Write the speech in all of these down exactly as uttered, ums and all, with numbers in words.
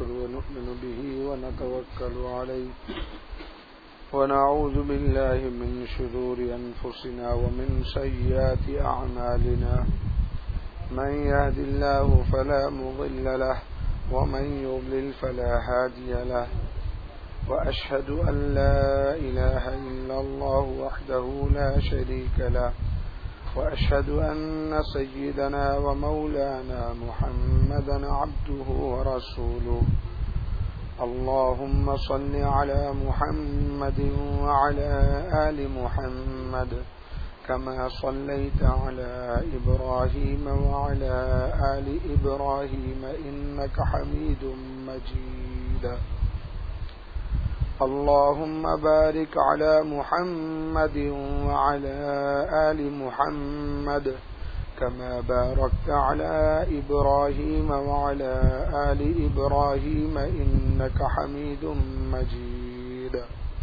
نستغفر ونؤمن به ونتوكل عليه ونعوذ بالله من شرور أنفسنا ومن سيئات أعمالنا من يهد الله فلا مضل له ومن يضلل فلا هادي له وأشهد أن لا إله إلا الله وحده لا شريك له وأشهد أن سيدنا ومولانا محمدا عبده ورسوله اللهم صل على محمد وعلى آل محمد كما صليت على إبراهيم وعلى آل إبراهيم إنك حميد مجيد اللهم بارك على محمد وعلى آل محمد كما باركت على إبراهيم وعلى آل إبراهيم إنك حميد مجيد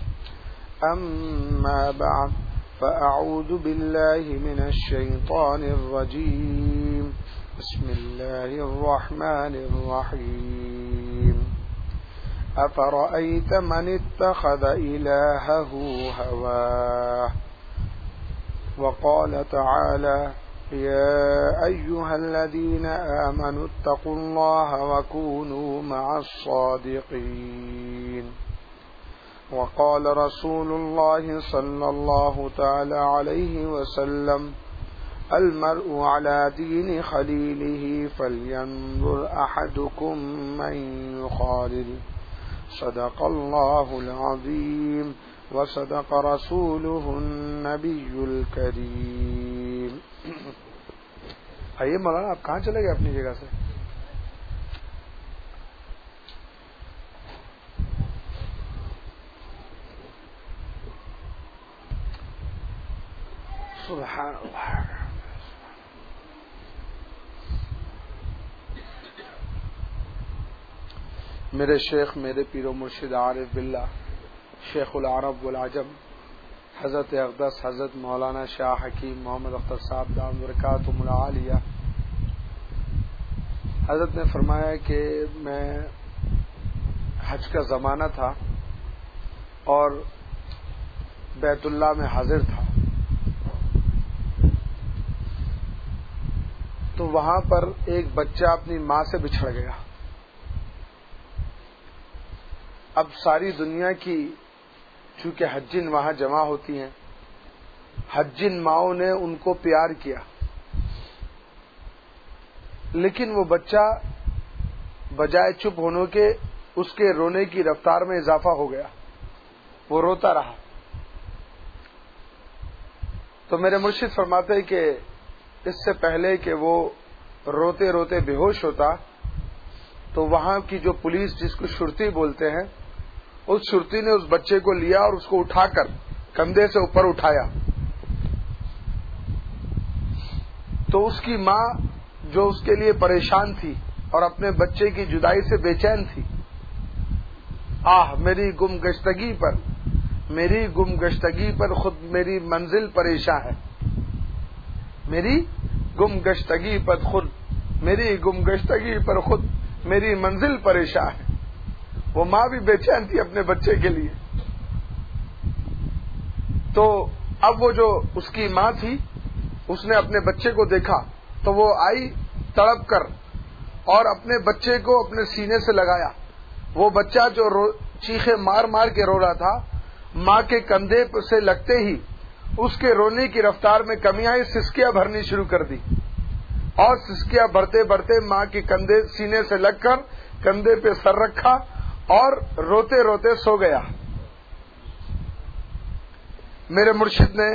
أما بعد فأعوذ بالله من الشيطان الرجيم بسم الله الرحمن الرحيم أفرأيت من اتخذ إلهه هواه وقال تعالى يا أيها الذين آمنوا اتقوا الله وكونوا مع الصادقين وقال رسول الله صلى الله تعالى عليه وسلم المرء على دين خليله فلينظر أحدكم من يخالل صدق الله العظيم وصدق رسوله النبي الكريم. آئیے مولانا آپ کہاں چلے گئے اپنی جگہ سے؟ سبحان اللہ. میرے شیخ میرے پیر و مرشد عارف باللہ شیخ العرب والعجم حضرت اقدس حضرت مولانا شاہ حکیم محمد اختر صاحب دام برکاتہم العالیہ حضرت نے فرمایا کہ میں حج کا زمانہ تھا اور بیت اللہ میں حاضر تھا، تو وہاں پر ایک بچہ اپنی ماں سے بچھڑ گیا. اب ساری دنیا کی چونکہ حجین وہاں جمع ہوتی ہیں، حجین ماؤں نے ان کو پیار کیا، لیکن وہ بچہ بجائے چپ ہونے کے اس کے رونے کی رفتار میں اضافہ ہو گیا، وہ روتا رہا. تو میرے مرشد فرماتے ہیں کہ اس سے پہلے کہ وہ روتے روتے بے ہوش ہوتا تو وہاں کی جو پولیس جس کو شرطی بولتے ہیں اس شرطی نے اس بچے کو لیا اور اس کو اٹھا کر کندھے سے اوپر اٹھایا. تو اس کی ماں جو اس کے لیے پریشان تھی اور اپنے بچے کی جدائی سے بے چین تھی، آہ میری گم گشتگی پر میری گم گشتگی پر خود میری منزل پریشان ہے، میری گم گشتگی پر خود میری گم گشتگی پر خود میری منزل پریشان ہے. وہ ماں بھی بے چین تھی اپنے بچے کے لیے. تو اب وہ جو اس کی ماں تھی اس نے اپنے بچے کو دیکھا تو وہ آئی تڑپ کر اور اپنے بچے کو اپنے سینے سے لگایا. وہ بچہ جو رو چیخے مار مار کے رو رہا تھا، ماں کے کندھے سے لگتے ہی اس کے رونے کی رفتار میں کمی آئی، سسکیاں بھرنی شروع کر دی اور سسکیاں بھرتے بھرتے ماں کے کندھے سینے سے لگ کر کندھے پہ سر رکھا اور روتے روتے سو گیا. میرے مرشد نے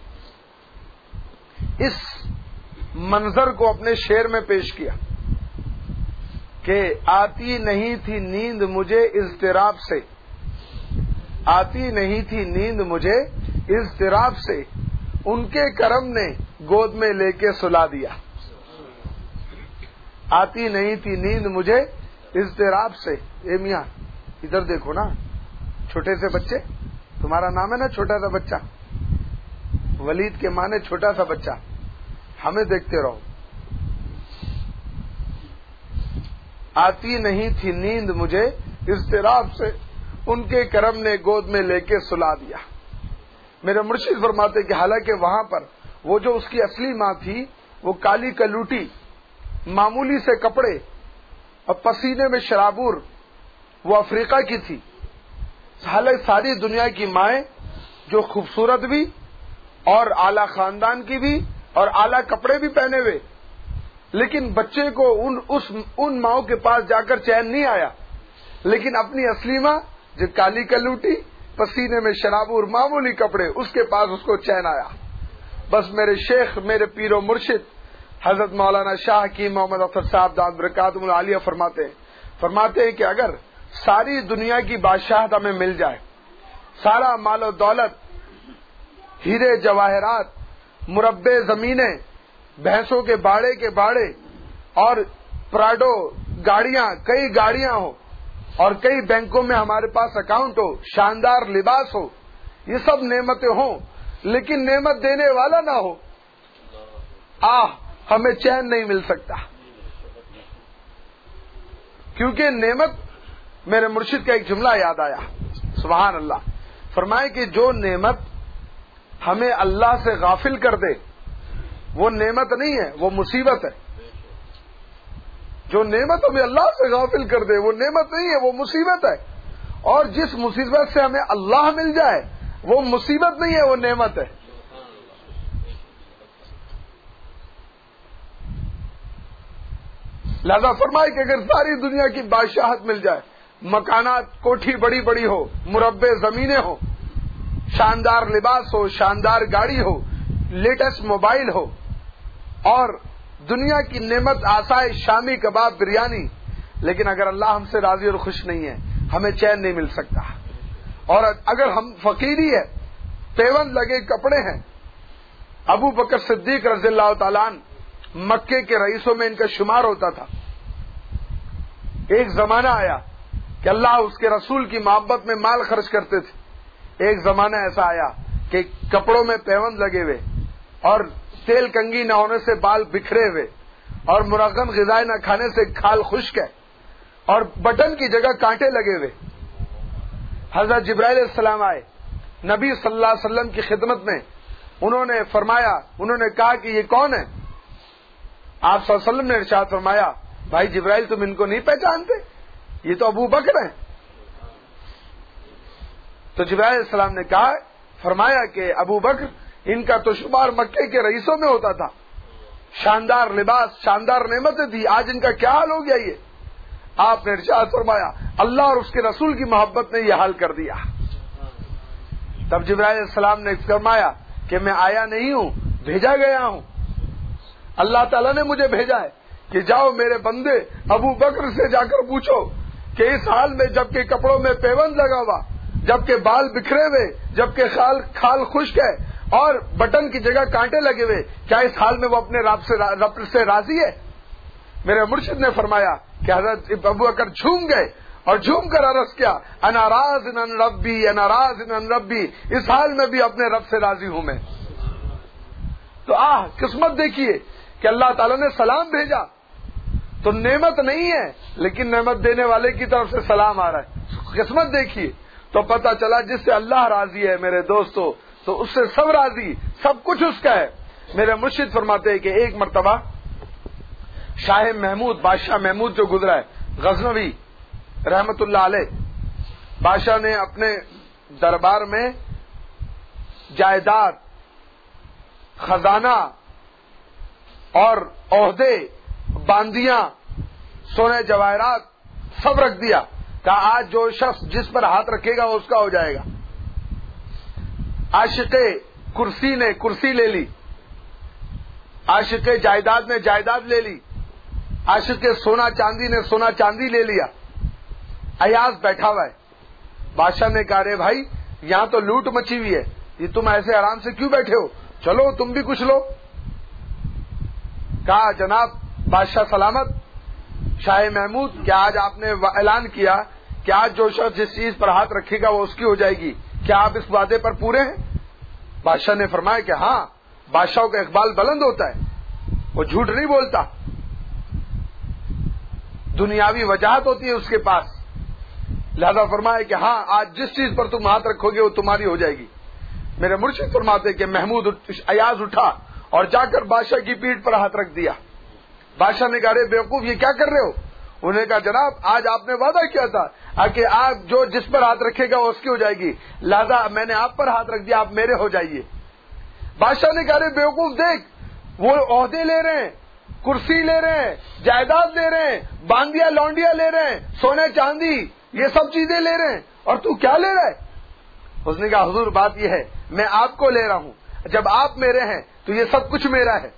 اس منظر کو اپنے شعر میں پیش کیا کہ آتی نہیں تھی نیند مجھے اضطراب سے، آتی نہیں تھی نیند مجھے اضطراب سے، ان کے کرم نے گود میں لے کے سلا دیا. آتی نہیں تھی نیند مجھے اضطراب سے. اے میاں ادھر دیکھو نا، چھوٹے سے بچے، تمہارا نام ہے نا چھوٹا سا بچہ، ولید کے معنی چھوٹا سا بچہ، ہمیں دیکھتے رہو. آتی نہیں تھی نیند مجھے اضطراب سے، ان کے کرم نے گود میں لے کے سلا دیا۔ میرے مرشد فرماتے کہ حالانکہ وہاں پر وہ جو اس کی اصلی ماں تھی وہ کالی کلوٹی، معمولی سے کپڑے اور پسینے میں شرابور، وہ افریقہ کی تھی۔ حالانکہ ساری دنیا کی مائیں جو خوبصورت بھی اور اعلیٰ خاندان کی بھی اور اعلیٰ کپڑے بھی پہنے ہوئے، لیکن بچے کو ان اس ان ماؤں کے پاس جا کر چین نہیں آیا، لیکن اپنی اصلی ماں جو کالی کلوٹی، پسینے میں شرابور، معمولی کپڑے، اس کے پاس اس کو چین آیا۔ بس میرے شیخ، میرے پیر و مرشد حضرت مولانا شاہ حکیم محمد اختر صاحب دامت برکاتہم العالیہ فرماتے ہیں فرماتے ہیں کہ اگر ساری دنیا کی بادشاہت ہمیں مل جائے، سارا مال و دولت، ہیرے جواہرات، مربع زمینیں، بھینسوں کے باڑے کے باڑے اور پراڈو گاڑیاں، کئی گاڑیاں ہو اور کئی بینکوں میں ہمارے پاس اکاؤنٹ ہو، شاندار لباس ہو، یہ سب نعمتیں ہوں، لیکن نعمت دینے والا نہ ہو، آہ ہمیں چین نہیں مل سکتا۔ کیونکہ نعمت، میرے مرشد کا ایک جملہ یاد آیا، سبحان اللہ، فرمائے کہ جو نعمت ہمیں اللہ سے غافل کر دے وہ نعمت نہیں ہے، وہ مصیبت ہے۔ جو نعمت ہمیں اللہ سے غافل کر دے وہ نعمت نہیں ہے، وہ مصیبت ہے۔ اور جس مصیبت سے ہمیں اللہ مل جائے وہ مصیبت نہیں ہے، وہ نعمت ہے۔ لہذا فرمائے کہ اگر ساری دنیا کی بادشاہت مل جائے، مکانات، کوٹھی بڑی بڑی ہو، مربع زمینیں ہو، شاندار لباس ہو، شاندار گاڑی ہو، لیٹسٹ موبائل ہو، اور دنیا کی نعمت، آسائش، شامی کباب، بریانی، لیکن اگر اللہ ہم سے راضی اور خوش نہیں ہے ہمیں چین نہیں مل سکتا۔ اور اگر ہم فقیری ہے، پیوند لگے کپڑے ہیں، ابو بکر صدیق رضی اللہ تعالیٰ عنہ مکے کے رئیسوں میں ان کا شمار ہوتا تھا۔ ایک زمانہ آیا کہ اللہ اس کے رسول کی محبت میں مال خرچ کرتے تھے۔ ایک زمانہ ایسا آیا کہ کپڑوں میں پیوند لگے ہوئے اور تیل کنگھی نہ ہونے سے بال بکھرے ہوئے اور مرغن غذائیں نہ کھانے سے کھال خشک ہے اور بٹن کی جگہ کانٹے لگے ہوئے۔ حضرت جبرائیل علیہ السلام آئے نبی صلی اللہ علیہ وسلم کی خدمت میں، انہوں نے فرمایا، انہوں نے کہا کہ یہ کون ہے؟ آپ صلی اللہ علیہ وسلم نے ارشاد فرمایا، بھائی جبرائیل تم ان کو نہیں پہچانتے؟ یہ تو ابو بکر ہیں۔ تو جبرائیل علیہ السلام نے کہا، فرمایا کہ ابو بکر، ان کا تو شمار مکے کے رئیسوں میں ہوتا تھا، شاندار لباس، شاندار نعمتیں تھی، آج ان کا کیا حال ہو گیا؟ یہ آپ نے ارشاد فرمایا اللہ اور اس کے رسول کی محبت نے یہ حال کر دیا۔ تب جبرائیل علیہ السلام نے فرمایا کہ میں آیا نہیں ہوں، بھیجا گیا ہوں، اللہ تعالیٰ نے مجھے بھیجا ہے کہ جاؤ میرے بندے ابو بکر سے جا کر پوچھو کہ اس حال میں جبکہ کپڑوں میں پیوند لگا ہوا، جبکہ بال بکھرے ہوئے، جبکہ خال کھال خشک ہے اور بٹن کی جگہ کانٹے لگے ہوئے، کیا اس حال میں وہ اپنے رب سے رب سے راضی ہے؟ میرے مرشد نے فرمایا کہ حضرت ابو بکر جھوم گئے اور جھوم کر عرض کیا، انا راض عن ربی، انا راض عن ربی، اس حال میں بھی اپنے رب سے راضی ہوں میں۔ تو آہ قسمت دیکھیے کہ اللہ تعالیٰ نے سلام بھیجا، تو نعمت نہیں ہے لیکن نعمت دینے والے کی طرف سے سلام آ رہا ہے۔ قسمت دیکھیے تو پتہ چلا جس سے اللہ راضی ہے میرے دوستو تو اس سے سب راضی، سب کچھ اس کا ہے۔ میرے مرشد فرماتے ہیں کہ ایک مرتبہ شاہ محمود، بادشاہ محمود جو گزرا ہے غزنوی رحمت اللہ علیہ، بادشاہ نے اپنے دربار میں جائیداد، خزانہ اور عہدے، باندیاں، سونے جواہرات سب رکھ دیا، کہا آج جو شخص جس پر ہاتھ رکھے گا وہ اس کا ہو جائے گا۔ عاشق کرسی نے کرسی لے لی، عاشق جائیداد نے جائیداد لے لی، عاشق سونا چاندی نے سونا چاندی لے لیا، ایاز بیٹھا ہوا ہے۔ بادشاہ نے کہا رے بھائی یہاں تو لوٹ مچی ہوئی ہے، یہ تم ایسے آرام سے کیوں بیٹھے ہو؟ چلو تم بھی کچھ لو۔ کہا جناب بادشاہ سلامت، شاہ محمود، کیا آج آپ نے اعلان کیا کہ آج جو شخص جس چیز پر ہاتھ رکھے گا وہ اس کی ہو جائے گی، کیا آپ اس وعدے پر پورے ہیں؟ بادشاہ نے فرمایا کہ ہاں، بادشاہوں کا اقبال بلند ہوتا ہے، وہ جھوٹ نہیں بولتا۔ دنیاوی وجاہت ہوتی ہے اس کے پاس. لہذا فرمایا کہ ہاں آج جس چیز پر تم ہاتھ رکھو گے وہ تمہاری ہو جائے گی. میرے مرشد فرماتے کہ محمود ایاز اٹھا اور جا کر بادشاہ کی پیٹھ پر ہاتھ رکھ دیا. بادشاہ نے کہا رے بیوقوف یہ کیا کر رہے ہو؟ انہوں نے کہا جناب آج آپ نے وعدہ کیا تھا کہ آپ جو جس پر ہاتھ رکھے گا وہ اس کی ہو جائے گی، لہذا میں نے آپ پر ہاتھ رکھ دیا، آپ میرے ہو جائیے. بادشاہ نے کہا رے بیوقوف دیکھ وہ عہدے لے رہے ہیں، کرسی لے رہے ہیں، جائیداد لے رہے ہیں، باندیاں لونڈیاں لے رہے ہیں، سونے چاندی یہ سب چیزیں لے رہے ہیں، اور تو کیا لے رہا ہے؟ اس نے کہا حضور بات یہ ہے میں آپ کو لے رہا ہوں، جب آپ میرے ہیں تو یہ سب کچھ میرا ہے،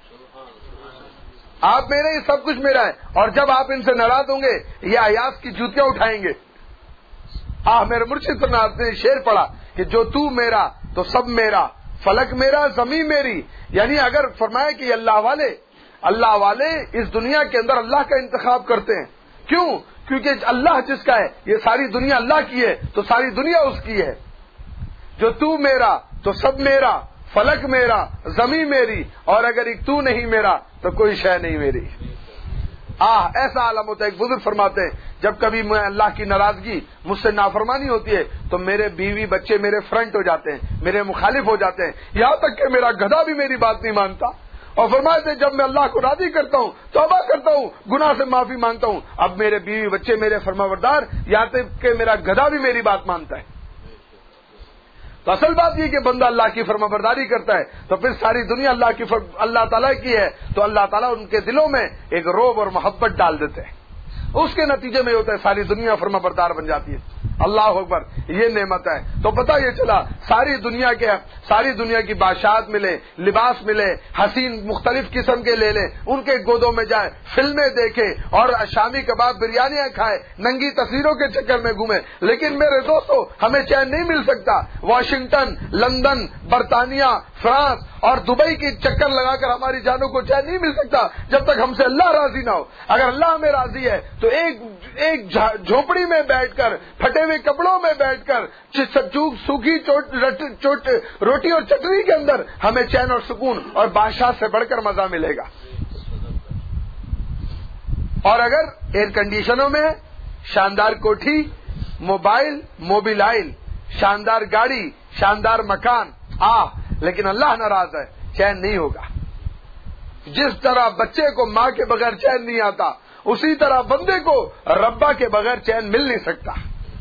آپ میرے یہ سب کچھ میرا ہے، اور جب آپ ان سے ناراض ہوں گے یہ ایاز کی جوتیاں اٹھائیں گے. آہ میرے مرشد پر نے شعر پڑھا کہ جو تو میرا تو سب میرا، فلک میرا زمین میری. یعنی اگر فرمایا کہ اللہ والے اللہ والے اس دنیا کے اندر اللہ کا انتخاب کرتے ہیں. کیوں؟ کیونکہ اللہ جس کا ہے یہ ساری دنیا اللہ کی ہے تو ساری دنیا اس کی ہے. جو تو میرا تو سب میرا، فلک میرا زمین میری، اور اگر ایک تو نہیں میرا تو کوئی شے نہیں میری. آہ ایسا عالم ہوتا ہے. ایک بزرگ فرماتے ہیں جب کبھی میں اللہ کی ناراضگی مجھ سے نافرمانی ہوتی ہے تو میرے بیوی بچے میرے فرنٹ ہو جاتے ہیں، میرے مخالف ہو جاتے ہیں، یہاں تک کہ میرا گدھا بھی میری بات نہیں مانتا. اور فرماتے جب میں اللہ کو راضی کرتا ہوں توبہ کرتا ہوں، گناہ سے معافی مانگتا ہوں، اب میرے بیوی بچے میرے فرمانبردار، یہاں تک کہ میرا گدھا بھی میری بات مانتا ہے. تو اصل بات یہ کہ بندہ اللہ کی فرمانبرداری کرتا ہے تو پھر ساری دنیا اللہ کی فر... اللہ تعالیٰ کی ہے، تو اللہ تعالیٰ ان کے دلوں میں ایک روب اور محبت ڈال دیتے ہیں. اس کے نتیجے میں ہوتا ہے ساری دنیا فرمانبردار بن جاتی ہے. اللہ اکبر، یہ نعمت ہے. تو پتہ یہ چلا ساری دنیا کے ساری دنیا کی بادشاہت ملے، لباس ملے، حسین مختلف قسم کے لے لیں، ان کے گودوں میں جائیں، فلمیں دیکھیں اور شامی کباب بریانیاں کھائیں، ننگی تصویروں کے چکر میں گھومیں، لیکن میرے دوستو ہمیں چین نہیں مل سکتا. واشنگٹن، لندن، برطانیہ، فرانس اور دبئی کی چکر لگا کر ہماری جانوں کو چین نہیں مل سکتا جب تک ہم سے اللہ راضی نہ ہو. اگر اللہ ہمیں راضی ہے تو ایک ایک جھونپڑی میں بیٹھ کر، پھٹے ہوئے کپڑوں میں بیٹھ کر، سوکھی چوٹ روٹی اور چٹنی کے اندر ہمیں چین اور سکون اور بادشاہ سے بڑھ کر مزہ ملے گا. اور اگر ایئر کنڈیشنوں میں شاندار کوٹھی، موبائل، موبائل، شاندار گاڑی، شاندار مکان، آ لیکن اللہ ناراض ہے، چین نہیں ہوگا. جس طرح بچے کو ماں کے بغیر چین نہیں آتا اسی طرح بندے کو ربا کے بغیر چین مل نہیں سکتا.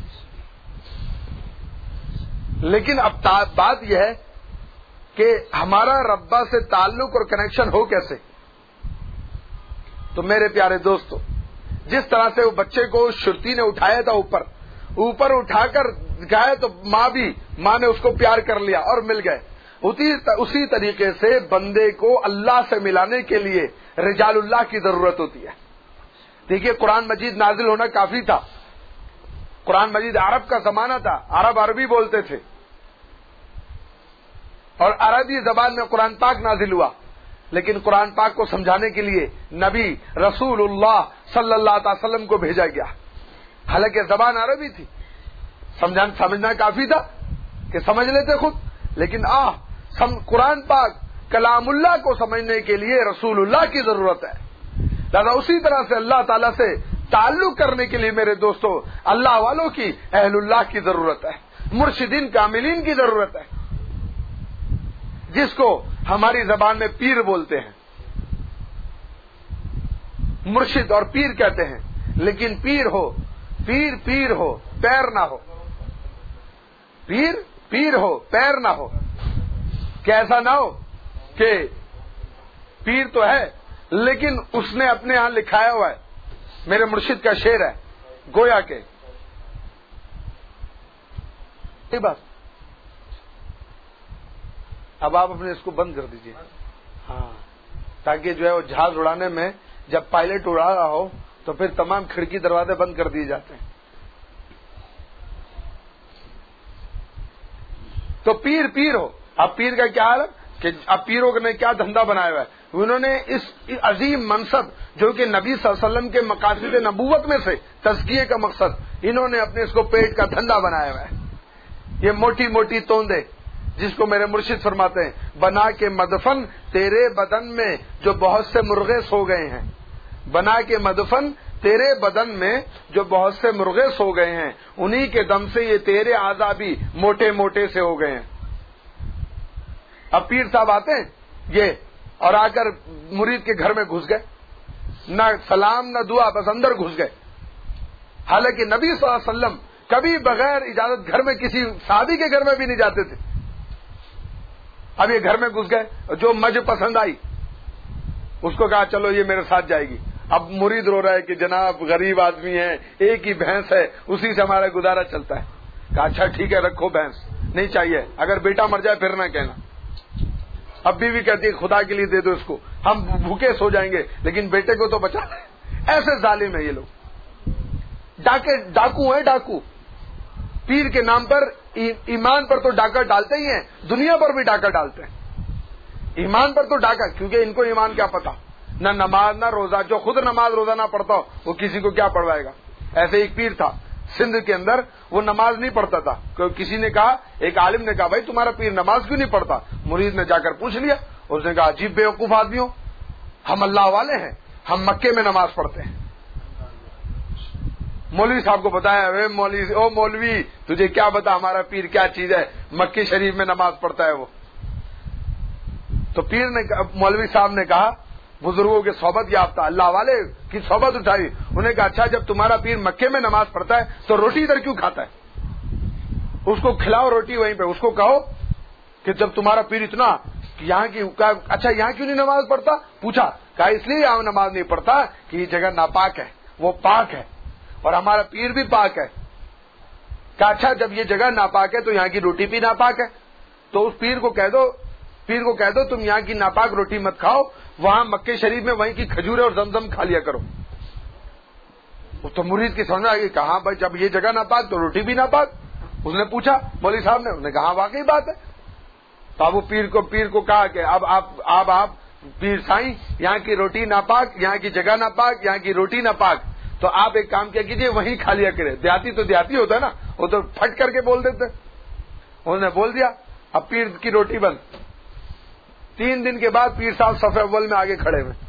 لیکن اب بات یہ ہے کہ ہمارا ربا سے تعلق اور کنیکشن ہو کیسے. تو میرے پیارے دوستو، جس طرح سے وہ بچے کو شرطی نے اٹھایا تھا اوپر اوپر اٹھا کر گئے تو ماں بھی ماں نے اس کو پیار کر لیا اور مل گئے، اسی طریقے سے بندے کو اللہ سے ملانے کے لیے رجال اللہ کی ضرورت ہوتی ہے. دیکھیے قرآن مجید نازل ہونا کافی تھا. قرآن مجید عرب کا زمانہ تھا، عرب عربی بولتے تھے اور عربی زبان میں قرآن پاک نازل ہوا. لیکن قرآن پاک کو سمجھانے کے لیے نبی رسول اللہ صلی اللہ علیہ وسلم کو بھیجا گیا. حالانکہ زبان عربی تھی، سمجھنا کافی تھا کہ سمجھ لیتے خود، لیکن آہ قرآن پاک کلام اللہ کو سمجھنے کے لیے رسول اللہ کی ضرورت ہے. لہذا اسی طرح سے اللہ تعالیٰ سے تعلق کرنے کے لیے میرے دوستو اللہ والوں کی، اہل اللہ کی ضرورت ہے، مرشدین کاملین کی ضرورت ہے، جس کو ہماری زبان میں پیر بولتے ہیں. مرشد اور پیر کہتے ہیں، لیکن پیر ہو پیر پیر ہو پیر نہ ہو، پیر پیر ہو پیر نہ ہو. کیسا نہ ہو کہ پیر تو ہے لیکن اس نے اپنے ہاں لکھایا ہوا ہے. میرے مرشد کا شعر ہے، گویا کہ بات. اب آپ اپنے اس کو بند کر دیجئے، ہاں، تاکہ جو ہے وہ جہاز اڑانے میں جب پائلٹ اڑا رہا ہو تو پھر تمام کھڑکی دروازے بند کر دیے جاتے ہیں. تو پیر پیر ہو. اب پیر کا کیا حال ہے کہ اب پیروں نے کیا دھندا بنایا ہوا ہے. انہوں نے اس عظیم منصب جو کہ نبی صلی اللہ علیہ وسلم کے مقاصد نبوت میں سے تزکیے کا مقصد، انہوں نے اپنے اس کو پیٹ کا دھندا بنایا ہوا ہے. یہ موٹی موٹی توندے جس کو میرے مرشد فرماتے ہیں، بنا کے مدفن تیرے بدن میں جو بہت سے مرغے سو گئے ہیں، بنا کے مدفن تیرے بدن میں جو بہت سے مرغے سو گئے ہیں انہی کے دم سے یہ تیرے اعضاء بھی موٹے موٹے سے ہو گئے ہیں. اب پیر صاحب آتے ہیں یہ اور آ کر مرید کے گھر میں گھس گئے, نہ سلام نہ دعا, بس اندر گھس گئے. حالانکہ نبی صلی اللہ علیہ وسلم کبھی بغیر اجازت گھر میں کسی صحابی کے گھر میں بھی نہیں جاتے تھے. اب یہ گھر میں گھس گئے, جو مجھ پسند آئی اس کو کہا چلو یہ میرے ساتھ جائے گی. اب مرید رو رہا ہے کہ جناب غریب آدمی ہے, ایک ہی بھینس ہے, اسی سے ہمارا گزارا چلتا ہے. کہا اچھا ٹھیک ہے رکھو بھینس, نہیں چاہیے, اگر بیٹا مر جائے پھر نہ کہنا. اب بیوی کہتی ہے خدا کے لیے دے دو اس کو, ہم بھوکے سو جائیں گے لیکن بیٹے کو تو بچا لیں. ایسے ظالم ہے یہ لوگ, ڈاکے ڈاکو ہیں ڈاکو. پیر کے نام پر ایمان پر تو ڈاکہ ڈالتے ہی ہیں, دنیا پر بھی ڈاکہ ڈالتے ہیں. ایمان پر تو ڈاکہ, کیونکہ ان کو ایمان کیا پتا, نہ نماز نہ روزہ. جو خود نماز روزہ نہ پڑھتا ہو وہ کسی کو کیا پڑھوائے گا. ایسے ایک پیر تھا سندھ کے اندر, وہ نماز نہیں پڑھتا تھا. کسی نے کہا, ایک عالم نے کہا بھائی تمہارا پیر نماز کیوں نہیں پڑھتا. مرید نے جا کر پوچھ لیا, اس نے کہا عجیب بیوقوف آدمی ہو, ہم اللہ والے ہیں, ہم مکے میں نماز پڑھتے ہیں. مولوی صاحب کو بتایا, اے مولوی او مولوی تجھے کیا بتا ہمارا پیر کیا چیز ہے, مکے شریف میں نماز پڑھتا ہے وہ. تو پیر نے مولوی صاحب نے کہا, بزرگوں کے صحبت یافتہ اللہ والے کی صحبت اٹھائی. انہیں کہا اچھا جب تمہارا پیر مکے میں نماز پڑھتا ہے تو روٹی ادھر کیوں کھاتا ہے, اس کو کھلاؤ روٹی وہیں پہ. اس کو کہو کہ جب تمہارا پیر اتنا یہاں کی, اچھا یہاں کیوں نہیں نماز پڑھتا. پوچھا, کہا اس لیے یہاں نماز نہیں پڑھتا کہ یہ جگہ ناپاک ہے, وہ پاک ہے اور ہمارا پیر بھی پاک ہے. کہا اچھا جب یہ جگہ ناپاک ہے تو یہاں کی روٹی بھی ناپاک ہے, تو اس پیر کو کہہ دو پیر کو کہہ دو تم یہاں کی ناپاک روٹی مت کھاؤ, وہاں مکے شریف میں وہیں کی کھجورے اور زمزم کھا لیا کرو. تو مرید کی سمجھ آ گئی, کہاں بھائی جب یہ جگہ ناپاک تو روٹی بھی ناپاک. اس نے پوچھا مولوی صاحب نے, انہوں نے کہا واقعی بات ہے. تو اب وہ پیر کو پیر کو کہا کہ اب آپ اب آپ پیر سائیں یہاں کی روٹی ناپاک, یہاں کی جگہ ناپاک, یہاں کی روٹی ناپاک, تو آپ ایک کام کیا کیجیے وہیں کھا لیا کرے. دیہاتی تو دیہاتی ہوتا ہے نا, وہ تو پھٹ کر کے بول دیتے. انہوں نے بول دیا, اب پیر کی روٹی بند. تین دن کے بعد پیر صاحب صف اول میں آگے کھڑے ہوئے.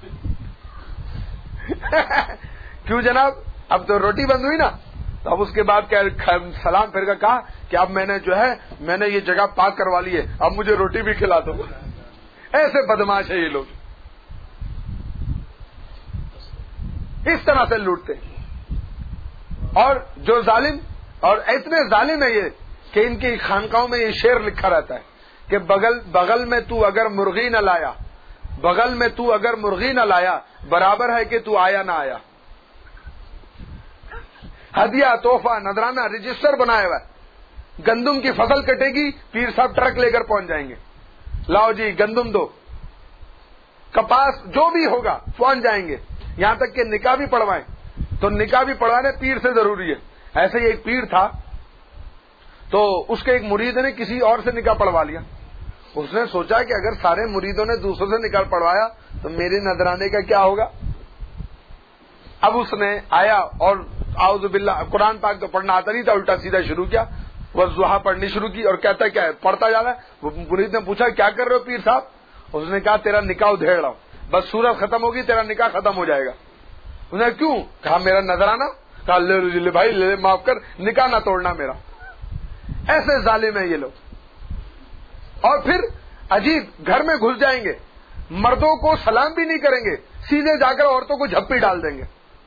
کیوں جناب, اب تو روٹی بند ہوئی نا. تو اب اس کے بعد سلام پھر کا کہا کہ اب میں نے جو ہے میں نے یہ جگہ پاک کروا لی ہے, اب مجھے روٹی بھی کھلا دو. ایسے بدماش ہے یہ لوگ, اس طرح سے لوٹتے ہیں. اور جو ظالم, اور اتنے ظالم ہے یہ کہ ان کی خانقاہوں میں یہ شعر لکھا رہتا ہے کہ بغل بغل میں تو اگر مرغی نہ لایا, بغل میں تو اگر مرغی نہ لایا, برابر ہے کہ تو آیا نہ آیا. ہدیہ تحفہ نذرانہ رجسٹر بنایا ہوا ہے. گندم کی فصل کٹے گی, پیر صاحب ٹرک لے کر پہنچ جائیں گے, لاؤ جی گندم دو, کپاس جو بھی ہوگا پہنچ جائیں گے. یہاں تک کہ نکاح بھی پڑھوائیں تو نکاح بھی پڑھوانے پیر سے ضروری ہے. ایسے ہی ایک پیر تھا, تو اس کے ایک مرید نے کسی اور سے نکاح پڑھوا لیا. اس نے سوچا کہ اگر سارے مریدوں نے دوسروں سے نکاح پڑھوایا تو میرے نذرانے کا کیا ہوگا. اب اس نے آیا اور اعوذ باللہ, قرآن پاک تو پڑھنا آتا نہیں تھا, الٹا سیدھا شروع کیا, وضحا پڑھنی شروع کی اور کہتا ہے کیا ہے, پڑھتا جا رہا ہے. وہ مرید نے پوچھا کیا کر رہے ہو پیر صاحب. اس نے کہا تیرا نکاح ادھیڑ رہا ہوں, بس سورت ختم ہوگی تیرا نکاح ختم ہو جائے گا. اس نے کیوں, کہا میرا نذرانہ. کہا لے لے بھائی لے, معاف کر, نکاح نہ توڑنا میرا. ایسے ظالم ہیں یہ لوگ. اور پھر عجیب گھر میں گھس جائیں گے, مردوں کو سلام بھی نہیں کریں گے, سیدھے جا کر عورتوں کو جھپی ڈال دیں گے.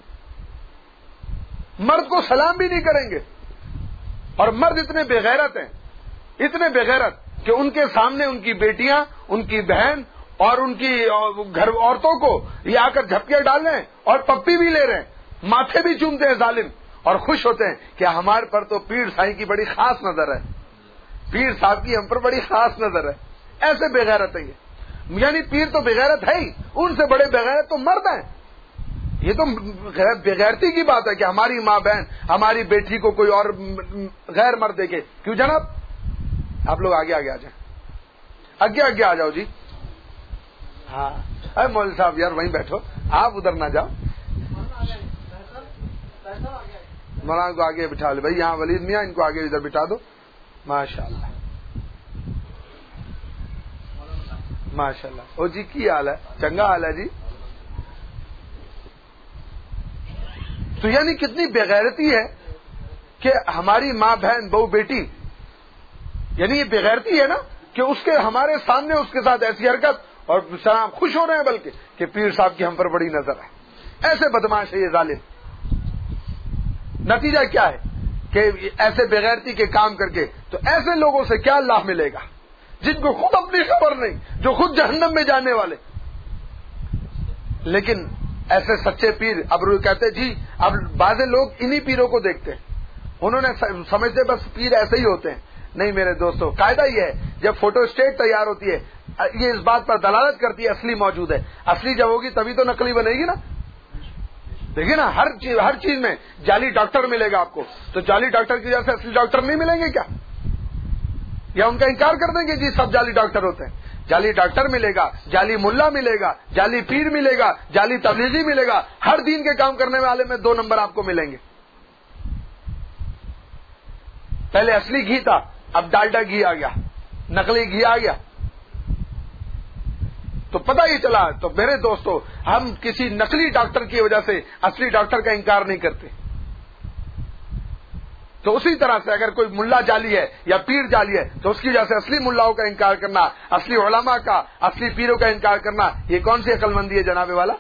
مرد کو سلام بھی نہیں کریں گے. اور مرد اتنے بے غیرت ہیں, اتنے بے غیرت کہ ان کے سامنے ان کی بیٹیاں, ان کی بہن اور ان کی گھر عورتوں کو یہ آ کر جھپکیاں ڈال رہے ہیں اور پپی بھی لے رہے ہیں, ماتھے بھی چومتے ہیں ظالم, اور خوش ہوتے ہیں کہ ہمارے پر تو پیر سائی کی بڑی خاص نظر ہے, پیر صاحب کی ہم پر بڑی خاص نظر ہے. ایسے بے غیرت ہیں یہ. یعنی پیر تو بے غیرت ہے ہی, ان سے بڑے بے غیرت تو مرد ہیں. یہ تو بغیرتی کی بات ہے کہ ہماری ماں بہن ہماری بیٹی کو کوئی اور غیر مرد دیکھے. کیوں جناب, آپ لوگ آگے آگے آ جائیں, آگے آگے آ جاؤ جی. ہاں ارے مولوی صاحب یار وہیں بیٹھو, آپ ادھر نہ جاؤ. مولانا کو آگے بٹھا لے بھائی, یہاں ولید میاں ان کو آگے ادھر بٹھا دو. ماشاء اللہ ماشاء اللہ. او جی کی حال ہے, چنگا حال ہے جی. تو یعنی کتنی بےغیرتی ہے کہ ہماری ماں بہن بہو بیٹی، یعنی یہ بےغیرتی ہے نا کہ اس کے ہمارے سامنے اس کے ساتھ ایسی حرکت، اور سلام خوش ہو رہے ہیں بلکہ کہ پیر صاحب کی ہم پر بڑی نظر ہے. ایسے بدماش ہے یہ ظالم. نتیجہ کیا ہے کہ ایسے بےغیرتی کے کام کر کے تو ایسے لوگوں سے کیا اللہ ملے گا جن کو خود اپنی خبر نہیں، جو خود جہنم میں جانے والے. لیکن ایسے سچے پیر اب کہتے جی اب بعض لوگ انہی پیروں کو دیکھتے ہیں، انہوں نے سمجھتے بس پیر ایسے ہی ہوتے ہیں. نہیں میرے دوستو، قاعدہ یہ ہے جب فوٹو اسٹیٹ تیار ہوتی ہے یہ اس بات پر دلالت کرتی ہے اصلی موجود ہے. اصلی جب ہوگی تبھی تو نقلی بنے گی نا. دیکھیے نا ہر چیز ہر چیز میں جعلی ڈاکٹر ملے گا آپ کو، تو جعلی ڈاکٹر کی وجہ سے اصلی ڈاکٹر نہیں ملیں گے کیا؟ یا ان کا انکار کر دیں گے جی سب جعلی ڈاکٹر ہوتے ہیں؟ جعلی ڈاکٹر ملے گا، جعلی ملا ملے گا، جعلی پیر ملے گا، جعلی تبلیغی ملے گا. ہر دین کے کام کرنے والے میں دو نمبر آپ کو ملیں گے. پہلے اصلی گھی تھا، اب ڈالڈا گھی آ گیا، نقلی گھی آ گیا. تو پتہ ہی چلا. تو میرے دوستو ہم کسی نقلی ڈاکٹر کی وجہ سے اصلی ڈاکٹر کا انکار نہیں کرتے. تو اسی طرح سے اگر کوئی ملا جعلی ہے یا پیر جعلی ہے تو اس کی وجہ سے اصلی ملاؤں کا انکار کرنا، اصلی علماء کا، اصلی پیروں کا انکار کرنا، یہ کون سی عقل مندی ہے جناب والا؟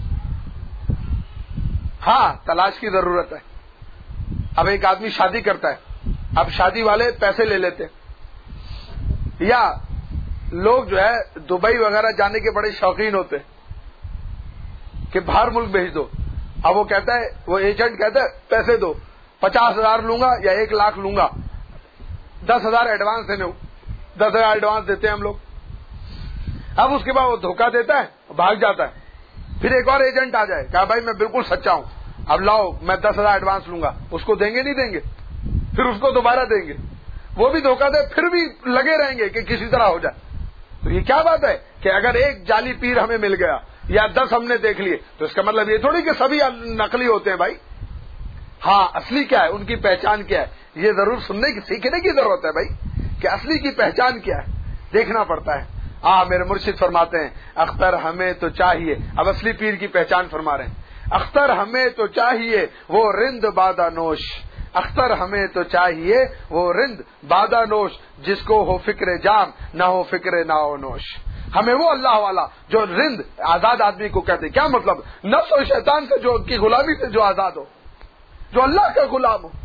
ہاں تلاش کی ضرورت ہے. اب ایک آدمی شادی کرتا ہے، اب شادی والے پیسے لے لیتے، یا لوگ جو ہے دبئی وغیرہ جانے کے بڑے شوقین ہوتے کہ باہر ملک بھیج دو. اب وہ کہتا ہے، وہ ایجنٹ کہتا ہے پیسے دو، پچاس ہزار لوں گا یا ایک لاکھ لوں گا، دس ہزار ایڈوانس دینے، دس ہزار ایڈوانس دیتے ہیں ہم لوگ. اب اس کے بعد وہ دھوکہ دیتا ہے، بھاگ جاتا ہے. پھر ایک اور ایجنٹ آ جائے، کہا بھائی میں بالکل سچا ہوں، اب لاؤ میں دس ہزار ایڈوانس لوں گا. اس کو دیں گے نہیں دیں گے؟ پھر اس کو دوبارہ دیں گے، وہ بھی دھوکہ دے، پھر بھی لگے رہیں گے کہ کسی طرح ہو جائے. تو یہ کیا بات ہے کہ اگر ایک جعلی پیر ہمیں مل گیا یا دس ہم نے دیکھ لیے تو اس کا مطلب یہ تھوڑی کہ سبھی نقلی ہوتے ہیں بھائی. ہاں اصلی کیا ہے، ان کی پہچان کیا ہے، یہ ضرور سننے کی سیکھنے کی ضرورت ہے بھائی کہ اصلی کی پہچان کیا ہے، دیکھنا پڑتا ہے. ہاں میرے مرشد فرماتے ہیں اختر ہمیں تو چاہیے، اب اصلی پیر کی پہچان فرما رہے ہیں، اختر ہمیں تو چاہیے وہ رند بادہ نوش، اختر ہمیں تو چاہیے وہ رند بادہ نوش، جس کو ہو فکر جام نہ ہو فکر ناو نوش. ہمیں وہ اللہ والا جو رند آزاد آدمی کو کہتے، کیا مطلب؟ نفس و شیطان سے جو کی غلامی سے جو آزاد ہو، جو اللہ کا غلام ہو.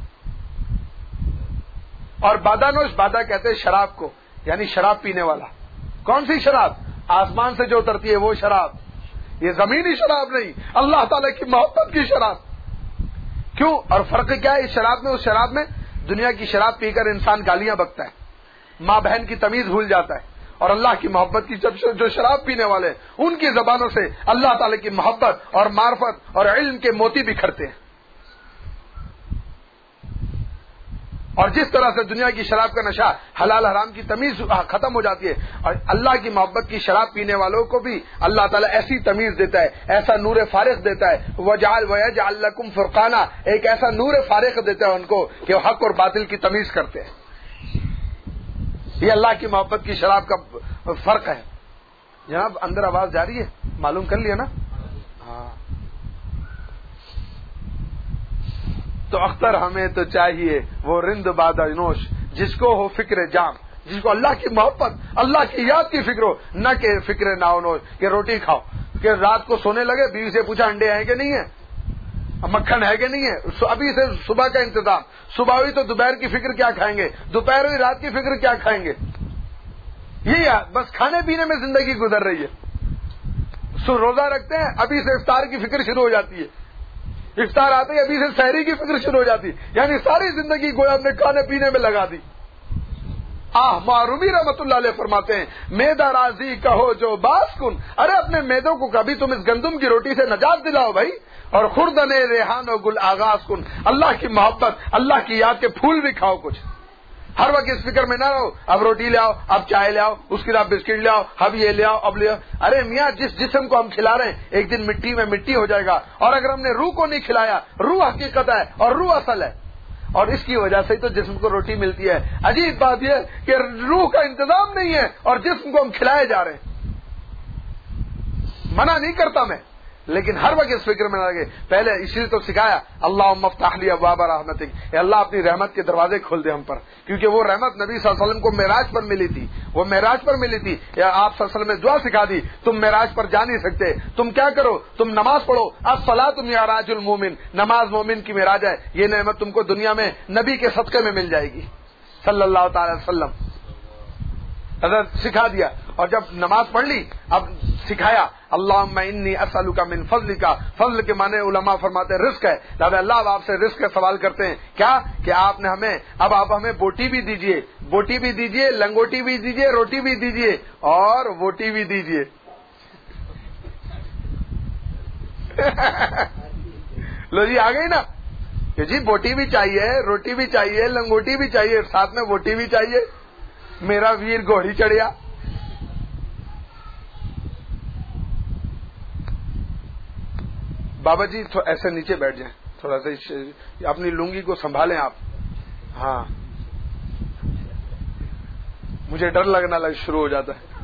اور بادہ نوش، بادہ کہتے ہیں شراب کو، یعنی شراب پینے والا. کون سی شراب؟ آسمان سے جو اترتی ہے وہ شراب، یہ زمینی شراب نہیں، اللہ تعالی کی محبت کی شراب. کیوں؟ اور فرق کیا ہے اس شراب میں اس شراب میں؟ دنیا کی شراب پی کر انسان گالیاں بکتا ہے، ماں بہن کی تمیز بھول جاتا ہے. اور اللہ کی محبت کی جب جو شراب پینے والے ان کی زبانوں سے اللہ تعالی کی محبت اور معرفت اور علم کے موتی بکھرتے ہیں. اور جس طرح سے دنیا کی شراب کا نشہ حلال حرام کی تمیز ختم ہو جاتی ہے، اور اللہ کی محبت کی شراب پینے والوں کو بھی اللہ تعالیٰ ایسی تمیز دیتا ہے، ایسا نور فارغ دیتا ہے. وجعل ویجعل لکم فرقانا، ایک ایسا نور فارغ دیتا ہے ان کو کہ وہ حق اور باطل کی تمیز کرتے ہیں. یہ اللہ کی محبت کی شراب کا فرق ہے. جناب اندر آواز جاری ہے، معلوم کر لیا نا؟ ہاں. تو اختر ہمیں تو چاہیے وہ رند بادہ نوش، جس کو ہو فکر جام، جس کو اللہ کی محبت اللہ کی یاد کی فکر ہو، نہ کہ فکر ناو نوش کہ روٹی کھاؤ، کہ رات کو سونے لگے بیوی سے پوچھا انڈے ہیں کہ نہیں ہے، مکھن ہے کہ نہیں ہے، ابھی سے صبح کا انتظام، صبح ہوئی تو دوپہر کی فکر کیا کھائیں گے، دوپہر ہوئی رات کی فکر کیا کھائیں گے. یہ بس کھانے پینے میں زندگی گزر رہی ہے. روزہ رکھتے ہیں ابھی سے افطار کی فکر شروع ہو جاتی ہے، افطار آتے ہی ابھی سے سحری کی فکر شروع ہو جاتی، یعنی ساری زندگی گویا ہم نے کھانے پینے میں لگا دی. آہ معرومی رحمت اللہ علیہ فرماتے ہیں میدا راضی کہو جو باس کن، ارے اپنے میدوں کو کبھی تم اس گندم کی روٹی سے نجات دلاؤ بھائی. اور خوردن ریحان و گل آغاز کن، اللہ کی محبت اللہ کی یاد کے پھول بھی کھاؤ. کچھ ہر وقت اس فکر میں نہ رہو اب روٹی لے آؤ، اب چائے لے آؤ، اس کے بعد بسکٹ لے آؤ، اب یہ لے آؤ، اب لے آؤ. ارے میاں جس جسم کو ہم کھلا رہے ہیں ایک دن مٹی میں مٹی ہو جائے گا، اور اگر ہم نے روح کو نہیں کھلایا، روح حقیقت ہے اور روح اصل ہے، اور اس کی وجہ سے تو جسم کو روٹی ملتی ہے. عجیب بات یہ کہ روح کا انتظام نہیں ہے اور جسم کو ہم کھلائے جا رہے ہیں. منع نہیں کرتا میں لیکن ہر وقت اس فکر میں نہ لگے. پہلے اسی لیے تو سکھایا اللہم افتح لی ابواب رحمتک، اے اللہ اپنی رحمت کے دروازے کھول دے ہم پر، کیونکہ وہ رحمت نبی صلی اللہ علیہ وسلم کو معراج پر ملی تھی. وہ معراج پر ملی تھی. یا آپ صلی اللہ علیہ وسلم نے دعا سکھا دی، تم معراج پر جا نہیں سکتے، تم کیا کرو، تم نماز پڑھو. الصلاۃ معراج المومن، نماز مومن کی معراج ہے. یہ نعمت تم کو دنیا میں نبی کے صدقے میں مل جائے گی صلی اللہ تعالی وسلم. حضرت سکھا دیا. اور جب نماز پڑھ لی اب سکھایا اللہم انی اسألک من فضلک. فضل کے معنی علماء فرماتے ہیں رزق ہے. لہذا اللہ اب آپ سے رزق کا سوال کرتے ہیں. کیا کہ آپ نے ہمیں اب آپ ہمیں بوٹی بھی دیجئے، بوٹی بھی دیجئے، لنگوٹی بھی دیجئے، روٹی بھی دیجئے اور ووٹی بھی دیجئے. لو جی آ گئی نا کہ جی بوٹی بھی چاہیے، روٹی بھی چاہیے، لنگوٹی بھی چاہیے، ساتھ میں ووٹی بھی چاہیے. میرا ویر گھوڑی چڑھیا. بابا جی ایسے نیچے بیٹھ جائیں، تھوڑا سا اپنی لنگی کو سنبھالیں آپ. ہاں مجھے ڈر لگنا لگ شروع ہو جاتا ہے.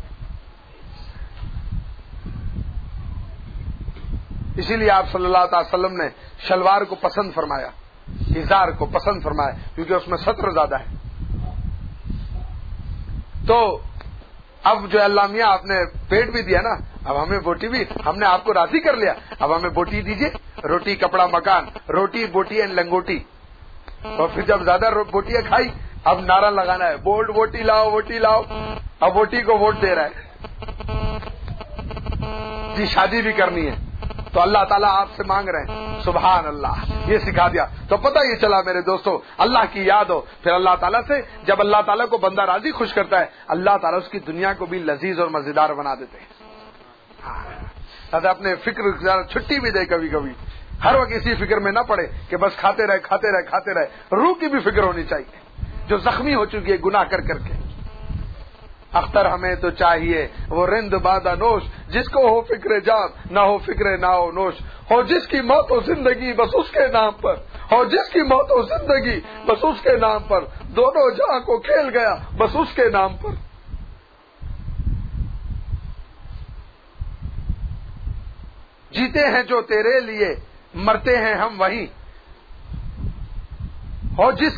اسی لیے آپ صلی اللہ تعالی وسلم نے شلوار کو پسند فرمایا، ازار کو پسند فرمایا، کیونکہ اس میں ستر زیادہ ہے. تو اب جو اللہ میاں آپ نے پیٹ بھی دیا نا، اب ہمیں بوٹی بھی، ہم نے آپ کو راضی کر لیا، اب ہمیں بوٹی دیجیے. روٹی کپڑا مکان، روٹی بوٹی اینڈ لنگوٹی. اور پھر جب زیادہ بوٹیاں کھائی اب نعرہ لگانا ہے ووٹ ووٹی لاؤ ووٹی لاؤ. اب ووٹی کو ووٹ دے رہا ہے. جی شادی بھی کرنی ہے تو اللہ تعالیٰ آپ سے مانگ رہے ہیں. سبحان اللہ. یہ سکھا دیا تو پتہ یہ چلا میرے دوستو اللہ کی یاد ہو. پھر اللہ تعالیٰ سے جب اللہ تعالیٰ کو بندہ راضی خوش کرتا ہے اللہ تعالیٰ اس کی دنیا کو بھی لذیذ اور مزیدار بنا دیتے ہیں. اپنے فکر چھٹی بھی دے کبھی کبھی، ہر وقت اسی فکر میں نہ پڑے کہ بس کھاتے رہے کھاتے رہے کھاتے رہے. روح کی بھی فکر ہونی چاہیے جو زخمی ہو چکی ہے گناہ کر کر کے. اختر ہمیں تو چاہیے وہ رند بادہ نوش جس کو ہو فکر جان نہ ہو فکر نہ ہو نوش. ہو جس کی موت ہو زندگی بس اس کے نام پر، ہو جس کی موت ہو زندگی بس اس کے نام پر، دونوں جہاں کو کھیل گیا بس اس کے نام پر. جیتے ہیں جو تیرے لیے مرتے ہیں ہم وہیں. ہو جس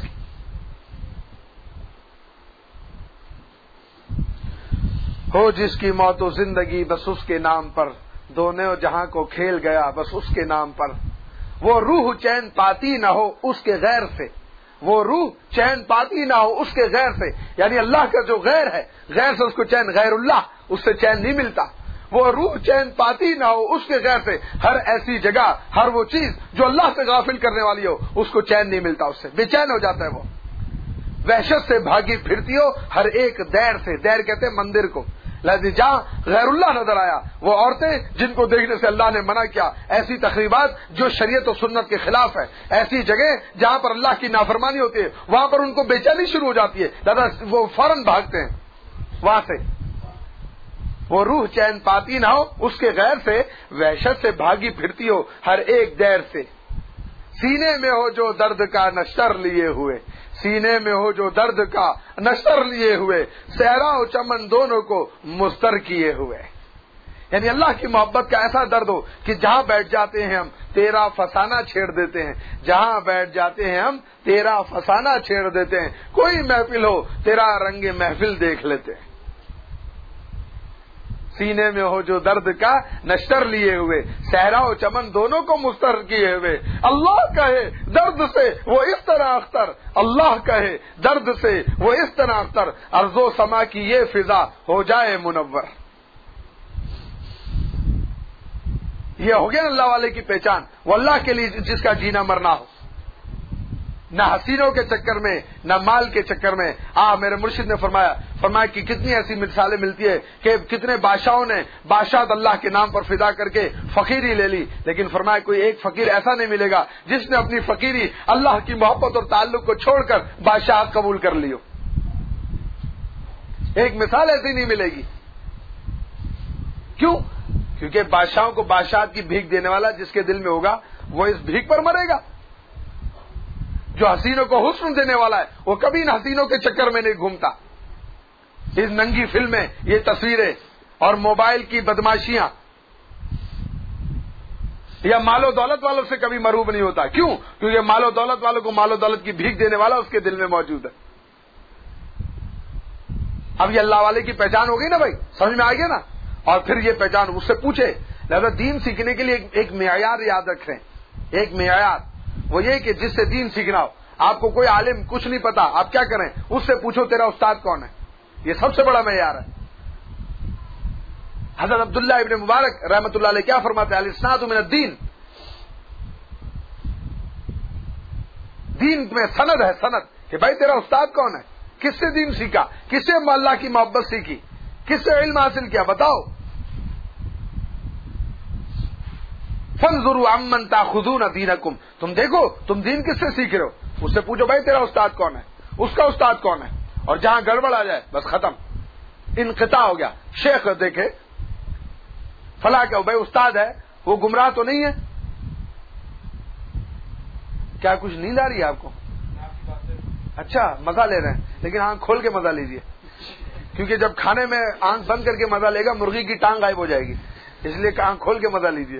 ہو جس کی موت و زندگی بس اس کے نام پر، دونوں جہاں کو کھیل گیا بس اس کے نام پر. وہ روح چین پاتی نہ ہو اس کے غیر سے، وہ روح چین پاتی نہ ہو اس کے غیر سے. یعنی اللہ کا جو غیر ہے، غیر سے اس کو چین، غیر اللہ اس سے چین نہیں ملتا. وہ روح چین پاتی نہ ہو اس کے غیر سے. ہر ایسی جگہ، ہر وہ چیز جو اللہ سے غافل کرنے والی ہو اس کو چین نہیں ملتا، اس سے بے چین ہو جاتا ہے. وہ وحشت سے بھاگی پھرتی ہو ہر ایک دیر سے. دیر کہتے ہیں مندر کو. لہذا جہاں غیر اللہ نظر آیا، وہ عورتیں جن کو دیکھنے سے اللہ نے منع کیا، ایسی تقریبات جو شریعت و سنت کے خلاف ہے، ایسی جگہ جہاں پر اللہ کی نافرمانی ہوتی ہے، وہاں پر ان کو بے چینی شروع ہو جاتی ہے. لہذا وہ فوراً بھاگتے ہیں وہاں سے. وہ روح چین پاتی نہ ہو اس کے غیر سے، وحشت سے بھاگی پھرتی ہو ہر ایک دیر سے. سینے میں ہو جو درد کا نشتر لیے ہوئے، سینے میں ہو جو درد کا نشتر لیے ہوئے، صحرا و چمن دونوں کو مستر کیے ہوئے. یعنی اللہ کی محبت کا ایسا درد ہو کہ جہاں بیٹھ جاتے ہیں ہم تیرا فسانہ چھیڑ دیتے ہیں، جہاں بیٹھ جاتے ہیں ہم تیرا فسانہ چھیڑ دیتے ہیں. کوئی محفل ہو تیرا رنگ محفل دیکھ لیتے ہیں. سینے میں ہو جو درد کا نشتر لیے ہوئے، صحرا و چمن دونوں کو مستر کیے ہوئے. اللہ کہے درد سے وہ اس طرح اختر، اللہ کہے درد سے وہ اس طرح اختر، ارض و سما کی یہ فضا ہو جائے منور. یہ ہو گیا اللہ والے کی پہچان. وہ اللہ کے لیے جس کا جینا مرنا ہو، نہ حسینوں کے چکر میں نہ مال کے چکر میں. آ میرے مرشد نے فرمایا فرمایا کہ کتنی ایسی مثالیں ملتی ہے کہ کتنے بادشاہوں نے بادشاہت اللہ کے نام پر فدا کر کے فقیری لے لی، لیکن فرمایا کوئی ایک فقیر ایسا نہیں ملے گا جس نے اپنی فقیری اللہ کی محبت اور تعلق کو چھوڑ کر بادشاہت قبول کر لی ہو. ایک مثال ایسی نہیں ملے گی. کیوں؟ کیونکہ بادشاہوں کو بادشاہت کی بھیک دینے والا جس کے دل میں ہوگا وہ اس بھیک پر مرے گا. جو حسینوں کو حسن دینے والا ہے وہ کبھی ان حسینوں کے چکر میں نہیں گھومتا. اس ننگی فلمیں، یہ تصویریں اور موبائل کی بدماشیاں یا مال و دولت والوں سے کبھی مرعوب نہیں ہوتا. کیوں؟ کیونکہ مال و دولت والوں کو مال و دولت کی بھیک دینے والا اس کے دل میں موجود ہے. اب یہ اللہ والے کی پہچان ہو گئی نا بھائی, سمجھ میں آ گیا نا. اور پھر یہ پہچان اس سے پوچھے. لہذا دین سیکھنے کے لیے ایک معیار یاد رکھیں, ایک معیار, وہ یہ کہ جس سے دین سیکھنا ہو. آپ کو کوئی عالم کچھ نہیں پتا, آپ کیا کریں, اس سے پوچھو تیرا استاد کون ہے. یہ سب سے بڑا معیار ہے. حضرت عبداللہ ابن مبارک رحمۃ اللہ علیہ کیا فرماتے ہیں, الاسناد من الدین, دین میں سند ہے, سند, کہ بھائی تیرا استاد کون ہے, کس سے دین سیکھا, کس سے اللہ کی محبت سیکھی, کس سے علم حاصل کیا, بتاؤ. فانظروا عمن تاخذون دینکم, تم دیکھو تم دین کس سے سیکھ رہے ہو, اس سے پوچھو بھائی تیرا استاد کون ہے, اس کا استاد کون ہے. اور جہاں گڑبڑ آ جائے بس ختم, انقطاع ہو گیا. شیخ دیکھے فلاں کہ بھائی استاد ہے, وہ گمراہ تو نہیں ہے. کیا کچھ نیند آ رہی ہے آپ کو؟ اچھا مزہ لے رہے ہیں, لیکن آنکھ کھول کے مزہ لیجئے, کیونکہ جب کھانے میں آنکھ بند کر کے مزہ لے گا مرغی کی ٹانگ غائب ہو جائے گی, اس لیے آنکھ کھول کے مزہ لیجئے.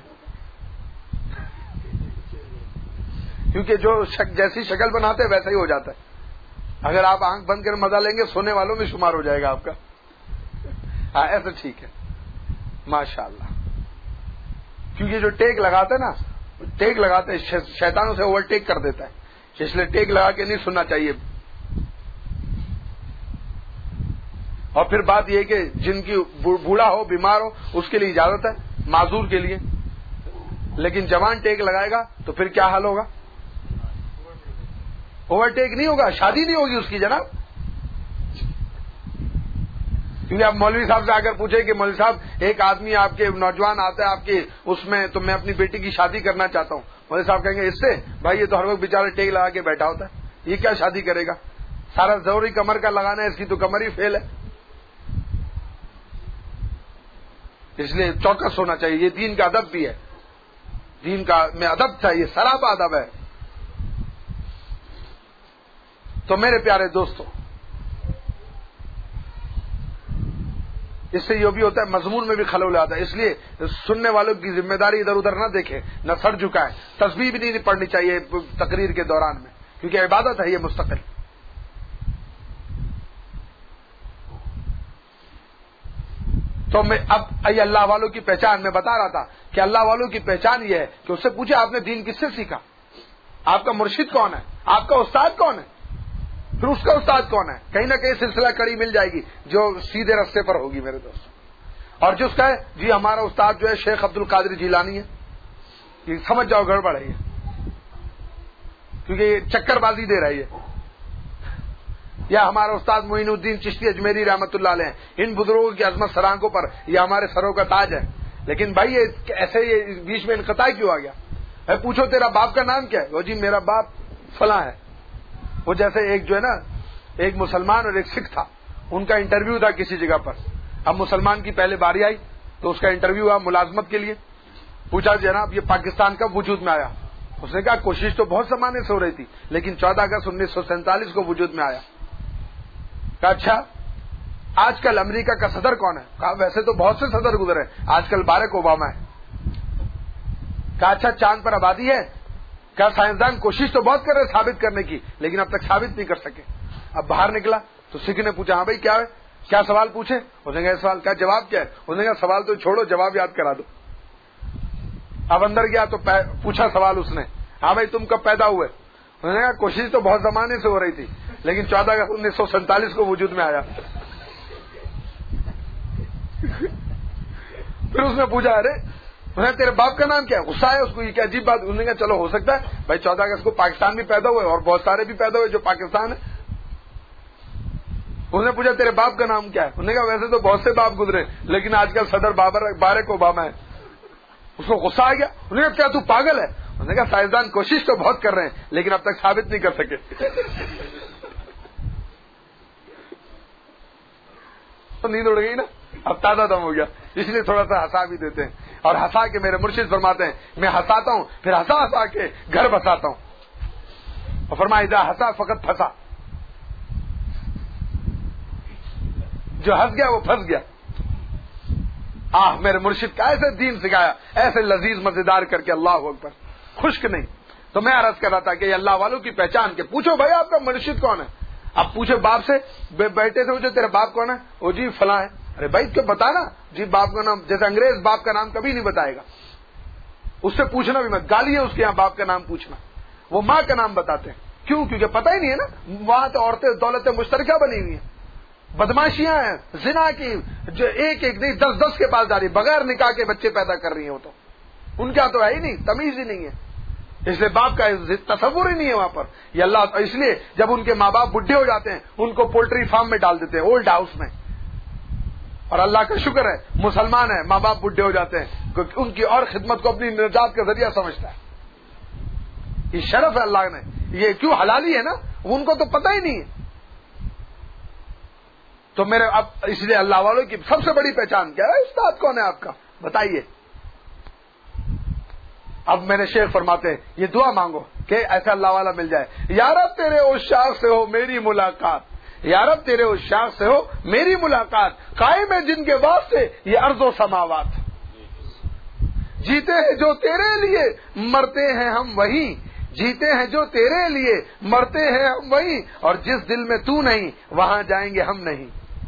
کیونکہ جو شک جیسی شکل بناتے ویسا ہی ہو جاتا ہے. اگر آپ آنکھ بند کر مزہ لیں گے سونے والوں میں شمار ہو جائے گا آپ کا. ہاں ایسا ٹھیک ہے, ماشاء اللہ. کیونکہ جو ٹیک لگاتے نا, ٹیک لگاتے شیطانوں سے اوور ٹیک کر دیتا ہے, اس لیے ٹیک لگا کے نہیں سننا چاہیے. اور پھر بات یہ کہ جن کی بوڑھا ہو, بیمار ہو, اس کے لیے اجازت ہے, معذور کے لیے. لیکن جوان ٹیک لگائے گا تو پھر کیا حال ہوگا؟ اوور ٹیک نہیں ہوگا, شادی نہیں ہوگی اس کی جناب. کیونکہ آپ مولوی صاحب سے آ کر پوچھیں کہ مولوی صاحب ایک آدمی آپ کے نوجوان آتا ہے آپ کے اس میں, تو میں اپنی بیٹی کی شادی کرنا چاہتا ہوں. مولوی صاحب کہیں گے اس سے بھائی یہ تو ہر وقت بیچارہ ٹیک لگا کے بیٹھا ہوتا ہے, یہ کیا شادی کرے گا, سارا ضروری کمر کا لگانا ہے, اس کی تو کمر ہی فیل ہے. اس لیے چوکس ہونا چاہیے. یہ دین کا ادب بھی ہے, دین کا میں ادب تھا, یہ سراپا ادب ہے. تو میرے پیارے دوستو, اس سے یہ بھی ہوتا ہے مضمون میں بھی خلل آتا ہے. اس لیے سننے والوں کی ذمہ داری ادھر ادھر نہ دیکھیں, نہ سر جھکائیں. تسبیح بھی نہیں پڑھنی چاہیے تقریر کے دوران میں, کیونکہ عبادت ہے یہ مستقل. تو میں اب اللہ والوں کی پہچان میں بتا رہا تھا کہ اللہ والوں کی پہچان یہ ہے کہ اس سے پوچھے آپ نے دین کس سے سیکھا, آپ کا مرشد کون ہے, آپ کا استاد کون ہے, پھر اس کا استاد کون ہے. کہیں نہ کہیں سلسلہ کڑی مل جائے گی جو سیدھے رستے پر ہوگی میرے دوست. اور جس کا ہے جی ہمارا استاد جو ہے شیخ عبد القادر جیلانی ہے, یہ سمجھ جاؤ گڑبڑ ہے یہ, کیونکہ یہ چکر بازی دے رہی ہے. یا ہمارا استاد معین الدین چشتی اجمیری رحمۃ اللہ علیہ, ان بزرگوں کی عظمت سرانکوں پر یہ ہمارے سروں کا تاج ہے. لیکن بھائی یہ ایسے یہ بیچ میں انقطاع کیوں آ گیا؟ پوچھو تیرا باپ کا نام کیا ہے, وہ جی میرا باپ فلاں ہے. وہ جیسے ایک جو ہے نا, ایک مسلمان اور ایک سکھ تھا, ان کا انٹرویو تھا کسی جگہ پر. اب مسلمان کی پہلے باری آئی تو اس کا انٹرویو ہوا ملازمت کے لیے. پوچھا جناب یہ پاکستان کب وجود میں آیا؟ اس نے کہا کوشش تو بہت زمانے سے ہو رہی تھی لیکن چودہ اگست انیس سو سینتالیس کو وجود میں آیا. کہا اچھا آج کل امریکہ کا صدر کون ہے؟ کہا ویسے تو بہت سے صدر گزرے, آج کل باراک اوباما ہے. کہا اچھا چاند پر آبادی ہے؟ کہا سائنسدان کوشش تو بہت کر رہے ثابت کرنے کی لیکن اب تک ثابت نہیں کر سکے. اب باہر نکلا تو سکھ نے پوچھا ہاں بھائی کیا ہے, کیا سوال پوچھے؟ اس نے کہا سوال کا جواب کیا ہے؟ اس نے کہا سوال تو چھوڑو جواب یاد کرا دو. اب اندر گیا تو پوچھا سوال اس نے, ہاں بھائی تم کب پیدا ہوئے؟ انہوں نے کہا کوشش تو بہت زمانے سے ہو رہی تھی لیکن چودہ اگست انیس سو سینتالیس کو وجود میں آیا. پھر اس نے پوچھا ارے تیرے باپ کا نام کیا ہے؟ غصہ ہے اس کو, یہ کیا عجیب بات. انہوں نے کہا چلو ہو سکتا ہے بھائی چودہ اگست کو پاکستان بھی پیدا ہوئے اور بہت سارے بھی پیدا ہوئے جو پاکستان ہے. انہوں نے پوچھا تیرے باپ کا نام کیا ہے؟ انہوں نے کہا ویسے تو بہت سے باپ گزرے لیکن آج کل صدر باراک اوباما ہے. اس کو غصہ آ گیا. انہوں نے کہا کیا تو پاگل ہے؟ انہوں نے کہا سائنسدان کوشش تو بہت کر رہے ہیں لیکن اب تک ثابت نہیں کر سکے. تو نیند اڑ گئی نا, اب تازہ دم ہو گیا, اس لیے تھوڑا سا ہنسا بھی دیتے ہیں. اور ہنسا کے میرے مرشد فرماتے ہیں میں ہنساتا ہوں پھر ہنسا ہنسا کے گھر بساتا ہوں. اور فرمایا اذا ہنسا فقط پھنسا, جو ہنس گیا وہ پھنس گیا. آہ میرے مرشد کا ایسے دین سکھایا، ایسے لذیذ مزیدار کر کے، اللہ اکبر، خشک نہیں۔ تو میں عرض کر رہا تھا کہ اللہ والوں کی پہچان کے پوچھو بھائی آپ کا مرشد کون ہے، اب پوچھو باپ سے، بیٹے سے پوچھو تیرا باپ کون ہے، وہ جی فلاں ہے، ارے بھائی تو بتا نا جی باپ کا نام، جیسے انگریز باپ کا نام کبھی نہیں بتائے گا، اس سے پوچھنا بھی مت، گالی ہے اس کے یہاں باپ کا نام پوچھنا، وہ ماں کا نام بتاتے ہیں، کیوں؟ کیونکہ پتہ ہی نہیں ہے نا، وہاں تو عورتیں دولت مشترکہ بنی ہوئی ہیں، بدماشیاں ہیں، زنا کی جو ایک ایک نہیں دس دس کے پاس جا رہی، بغیر نکاح کے بچے پیدا کر رہی ہیں، وہ تو ان کا تو ہے ہی نہیں، تمیز ہی نہیں ہے، اس لیے باپ کا تصور ہی نہیں ہے وہاں پر۔ یہ اللہ، اس لیے جب ان کے ماں باپ بڈھے ہو جاتے ہیں ان کو پولٹری فارم میں ڈال دیتے ہیں، اولڈ ہاؤس میں، اور اللہ کا شکر ہے مسلمان ہے، ماں باپ بڈھے ہو جاتے ہیں کیونکہ ان کی اور خدمت کو اپنی نجات کا ذریعہ سمجھتا ہے، یہ شرف ہے اللہ نے، یہ کیوں حلالی ہے نا، ان کو تو پتہ ہی نہیں ہے۔ تو میرے اب اس لیے اللہ والوں کی سب سے بڑی پہچان کیا ہے؟ استاد کون ہے آپ کا بتائیے۔ اب میرے شیخ فرماتے ہیں یہ دعا مانگو کہ ایسا اللہ والا مل جائے، یا رب تیرے عشاق سے ہو میری ملاقات، یا رب تیرے عشاق سے ہو میری ملاقات، قائم ہے جن کے واسطے یہ ارض و سماوات، جیتے ہیں جو تیرے لیے مرتے ہیں ہم وہی، جیتے ہیں جو تیرے لیے مرتے ہیں ہم وہی، اور جس دل میں تو نہیں وہاں جائیں گے ہم نہیں۔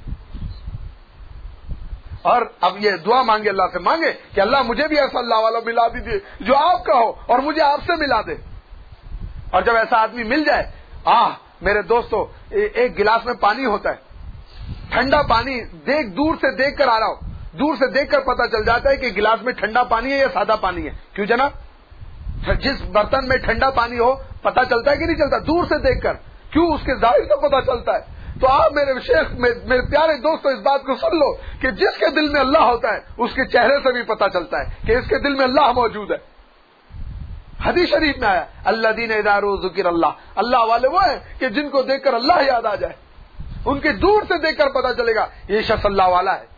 اور اب یہ دعا مانگے، اللہ سے مانگے کہ اللہ مجھے بھی ایسا اللہ والا ملا دیجیے جو آپ کا ہو اور مجھے آپ سے ملا دے۔ اور جب ایسا آدمی مل جائے، آہ میرے دوستو، ایک گلاس میں پانی ہوتا ہے، ٹھنڈا پانی دیکھ دور سے دیکھ کر آ رہا ہو، دور سے دیکھ کر پتا چل جاتا ہے کہ گلاس میں ٹھنڈا پانی ہے یا سادہ پانی ہے، کیوں جناب؟ جس برتن میں ٹھنڈا پانی ہو پتا چلتا ہے کہ نہیں چلتا؟ دور سے دیکھ کر، کیوں؟ اس کے ظاہر سے پتا چلتا ہے۔ تو آپ میرے شیخ میرے پیارے دوستو اس بات کو سن لو کہ جس کے دل میں اللہ ہوتا ہے اس کے چہرے سے بھی پتا چلتا ہے کہ اس کے دل میں اللہ موجود ہے۔ حدیث شریف میں آیا الذین اذا ذکر اللہ، اللہ والے وہ ہیں کہ جن کو دیکھ کر اللہ یاد آ جائے، ان کے دور سے دیکھ کر پتا چلے گا یہ شخص اللہ والا ہے،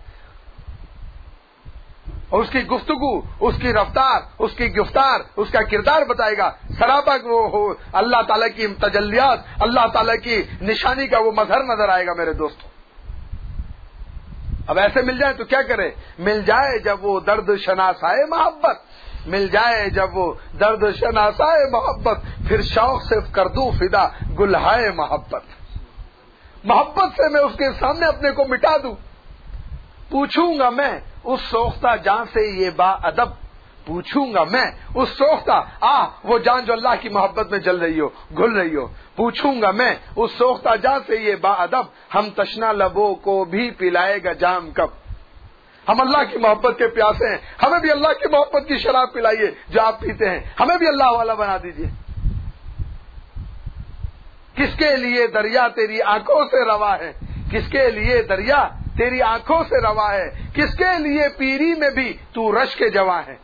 اور اس کی گفتگو، اس کی رفتار، اس کی گفتار، اس کا کردار بتائے گا، سراپا وہ ہو اللہ تعالیٰ کی تجلیات، اللہ تعالیٰ کی نشانی کا وہ مظہر نظر آئے گا میرے دوستوں۔ اب ایسے مل جائے تو کیا کرے؟ مل جائے جب وہ درد شناسائے محبت، مل جائے جب وہ درد شناسائے محبت، پھر شوق سے کر دوں فدا گلہائے محبت، محبت سے میں اس کے سامنے اپنے کو مٹا دوں، پوچھوں گا میں اس سوختہ جان سے یہ با ادب، پوچھوں گا میں اس سوختہ آ وہ جان جو اللہ کی محبت میں جل رہی ہو، گھل رہی ہو، پوچھوں گا میں اس سوختہ جان سے یہ با ادب، ہم تشنا لبوں کو بھی پلائے گا جام کب۔ ہم اللہ کی محبت کے پیاسے ہیں، ہمیں بھی اللہ کی محبت کی شراب پلائیے جو آپ پیتے ہیں، ہمیں بھی اللہ والا بنا دیجیے۔ کس کے لیے دریا تیری آنکھوں سے روا ہے، کس کے لیے دریا تیری آنکھوں سے روا ہے، کس کے لیے پیری میں بھی تو رش کے جواں ہے،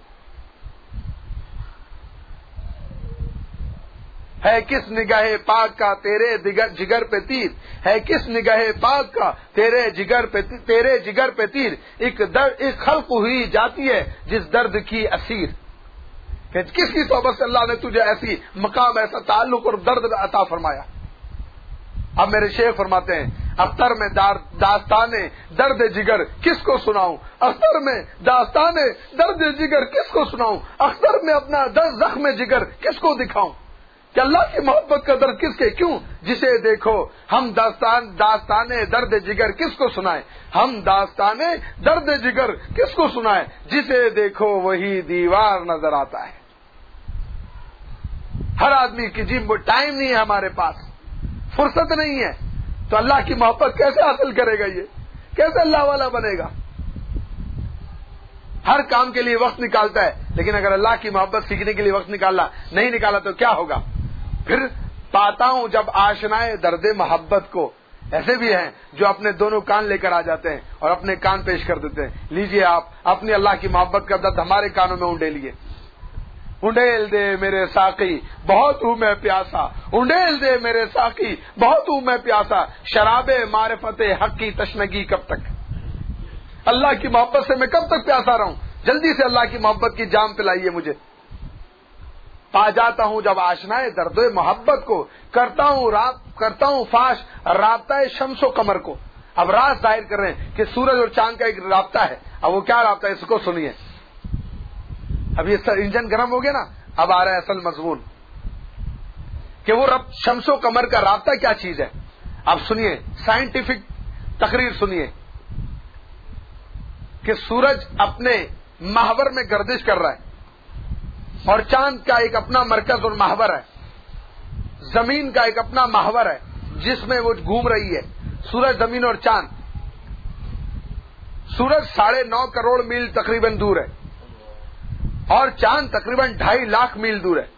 ہے کس نگاہ پاک کا تیرے جگر پہ تیر، ہے کس نگاہ پاک کا تیرے جگر پہ تیرے جگر پہ تیر، ایک درد ایک خلق ہوئی جاتی ہے جس درد کی اسیر، کہ کس کی صحبت سے اللہ نے تجھے ایسی مقام، ایسا تعلق اور درد عطا فرمایا۔ اب میرے شیخ فرماتے ہیں اختر میں داستان درد جگر کس کو سناؤں، اختر میں داستان درد جگر کس کو سناؤں، اختر میں اپنا درد زخم جگر کس کو دکھاؤں، کہ اللہ کی محبت کا درد کس کے، کیوں جسے دیکھو ہم داستان داستان درد جگر کس کو سنائے، ہم داستان درد جگر کس کو سنائے، جسے دیکھو وہی دیوار نظر آتا ہے۔ ہر آدمی کی جی ٹائم نہیں ہے، ہمارے پاس فرصت نہیں ہے، تو اللہ کی محبت کیسے حاصل کرے گا؟ یہ کیسے اللہ والا بنے گا؟ ہر کام کے لیے وقت نکالتا ہے، لیکن اگر اللہ کی محبت سیکھنے کے لیے وقت نکالا نہیں نکالا تو کیا ہوگا؟ پھر پاتا ہوں جب آشنائے درد محبت کو، ایسے بھی ہیں جو اپنے دونوں کان لے کر آ جاتے ہیں اور اپنے کان پیش کر دیتے ہیں، لیجئے آپ اپنی اللہ کی محبت کا درد ہمارے کانوں میں اونڈے لیے۔ انڈیل دے میرے ساقی بہت ہوں میں پیاسا، انڈیل دے میرے ساقی بہت ہوں میں پیاسا، شراب معرفت حق کی تشنگی کب تک، اللہ کی محبت سے میں کب تک پیاسا رہوں؟ جلدی سے اللہ کی محبت کی جام پلائیے مجھے۔ پا جاتا ہوں جب آشنائے درد محبت کو، کرتا ہوں رات کرتا ہوں فاش رابطہ شمس و قمر کو، اب راز ظاہر کر رہے ہیں کہ سورج اور چاند کا ایک رابطہ ہے. اب وہ کیا رابطہ ہے اس کو سنیے. اب یہ انجن گرم ہو گیا نا, اب آ رہا ہے اصل مضمون کہ وہ رب شمس و قمر کا رابطہ کیا چیز ہے. اب سنیے سائنٹیفک تقریر سنیے کہ سورج اپنے محور میں گردش کر رہا ہے اور چاند کا ایک اپنا مرکز اور محور ہے, زمین کا ایک اپنا محور ہے جس میں وہ گھوم رہی ہے. سورج, زمین اور چاند. سورج ساڑھے نو کروڑ میل تقریباً دور ہے اور چاند تقریباً ڈھائی لاکھ میل دور ہے.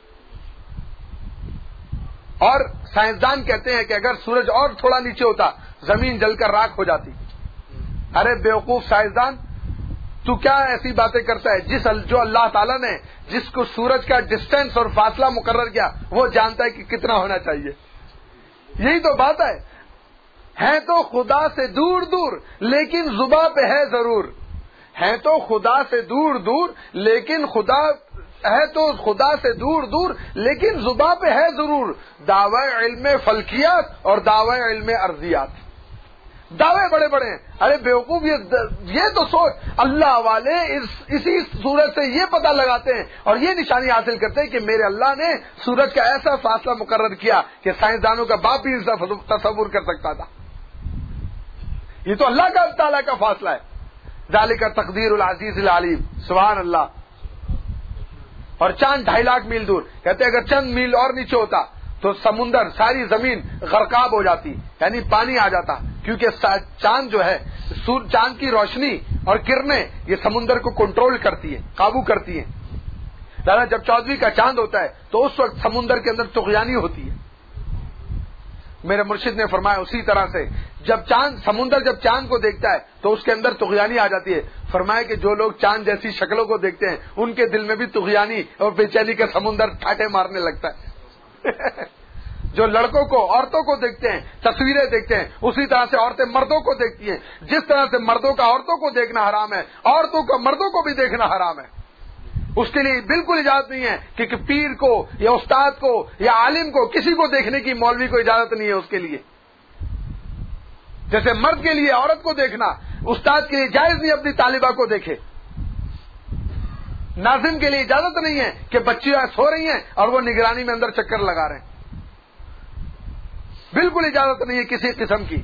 اور سائنسدان کہتے ہیں کہ اگر سورج اور تھوڑا نیچے ہوتا زمین جل کر راکھ ہو جاتی. ارے بیوقوف سائنسدان, تو کیا ایسی باتیں کرتا ہے؟ جس جو اللہ تعالیٰ نے جس کو سورج کا ڈسٹینس اور فاصلہ مقرر کیا وہ جانتا ہے کہ کتنا ہونا چاہیے. یہی تو بات ہے. ہے تو خدا سے دور دور لیکن زباں پہ ہے ضرور. ہے تو خدا سے دور دور لیکن خدا ہے تو خدا سے دور دور لیکن زباں پہ ہے ضرور. دعوی علم فلکیات اور دعوی علم ارضیات, دعوے بڑے بڑے ہیں. ارے بیوقوف, یہ یہ تو سوچ, اللہ والے اس اسی سورج سے یہ پتہ لگاتے ہیں اور یہ نشانی حاصل کرتے ہیں کہ میرے اللہ نے سورج کا ایسا فاصلہ مقرر کیا کہ سائنسدانوں کا باپ بھی تصور کر سکتا تھا. یہ تو اللہ کا تعالیٰ کا فاصلہ ہے. ذالک تقدیر العزیز العلیم, سبحان اللہ. اور چاند ڈھائی لاکھ میل دور. کہتے ہیں اگر چند میل اور نیچے ہوتا تو سمندر, ساری زمین غرقاب ہو جاتی, یعنی پانی آ جاتا, کیونکہ چاند جو ہے, چاند کی روشنی اور کرنیں یہ سمندر کو کنٹرول کرتی ہیں, قابو کرتی ہیں. دادا جب چودھویں کا چاند ہوتا ہے تو اس وقت سمندر کے اندر طغیانی ہوتی ہے. میرے مرشد نے فرمایا اسی طرح سے جب چاند سمندر جب چاند کو دیکھتا ہے تو اس کے اندر طغیانی آ جاتی ہے. فرمایا کہ جو لوگ چاند جیسی شکلوں کو دیکھتے ہیں ان کے دل میں بھی طغیانی اور بے چینی کا سمندر ٹھاٹے مارنے لگتا ہے. جو لڑکوں کو, عورتوں کو دیکھتے ہیں, تصویریں دیکھتے ہیں, اسی طرح سے عورتیں مردوں کو دیکھتی ہیں. جس طرح سے مردوں کا عورتوں کو دیکھنا حرام ہے, عورتوں کا مردوں کو بھی دیکھنا حرام ہے. اس کے لیے بالکل اجازت نہیں ہے کہ, کہ پیر کو یا استاد کو یا عالم کو کسی کو دیکھنے کی مولوی کو اجازت نہیں ہے اس کے لیے. جیسے مرد کے لیے عورت کو دیکھنا, استاد کے لیے جائز نہیں اپنی طالبہ کو دیکھے. ناظم کے لیے اجازت نہیں ہے کہ بچیاں سو رہی ہیں اور وہ نگرانی میں اندر چکر لگا رہے ہیں. بالکل اجازت نہیں ہے کسی قسم کی.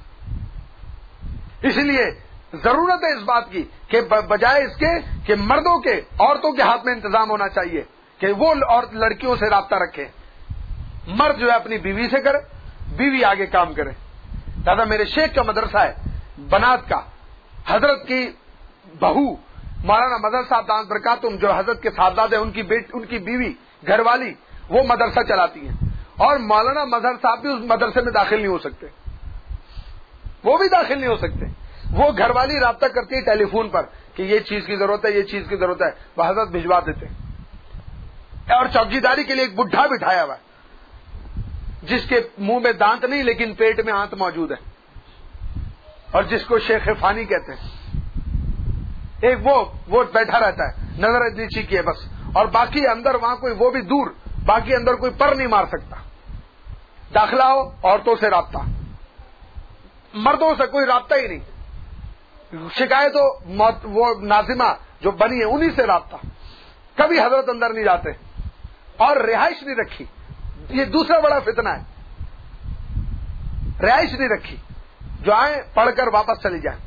اس لیے ضرورت ہے اس بات کی کہ بجائے اس کے کہ مردوں کے عورتوں کے ہاتھ میں انتظام ہونا چاہیے کہ وہ عورت لڑکیوں سے رابطہ رکھے. مرد جو ہے اپنی بیوی سے کرے, بیوی آگے کام کرے. دادا میرے شیخ کا مدرسہ ہے بنات کا, حضرت کی بہو مولانا مظہر صاحب دامت برکاتہم جو حضرت کے صاحبزاد ہیں, ان کی بیٹ ان کی بیوی گھر والی وہ مدرسہ چلاتی ہیں. اور مولانا مظہر صاحب بھی اس مدرسے میں داخل نہیں ہو سکتے, وہ بھی داخل نہیں ہو سکتے. وہ گھر والی رابطہ کرتی ہے ٹیلی فون پر کہ یہ چیز کی ضرورت ہے, یہ چیز کی ضرورت ہے, وہ حضرت بھجوا دیتے. اور چوکیداری کے لیے ایک بڈھا بٹھایا ہوا ہے جس کے منہ میں دانت نہیں لیکن پیٹ میں آنت موجود ہے, اور جس کو شیخ فانی کہتے ہیں. ایک وہ وہ بیٹھا رہتا ہے, نظر نیچی کی ہے بس, اور باقی اندر وہاں کوئی, وہ بھی دور, باقی اندر کوئی پر نہیں مار سکتا. داخلہ ہو عورتوں سے رابطہ, مردوں سے کوئی رابطہ ہی نہیں. شکایت ہو وہ ناظمہ جو بنی ہے انہی سے رابطہ. کبھی حضرت اندر نہیں جاتے اور رہائش نہیں رکھی. یہ دوسرا بڑا فتنہ ہے, رہائش نہیں رکھی. جو آئیں پڑھ کر واپس چلی جائیں.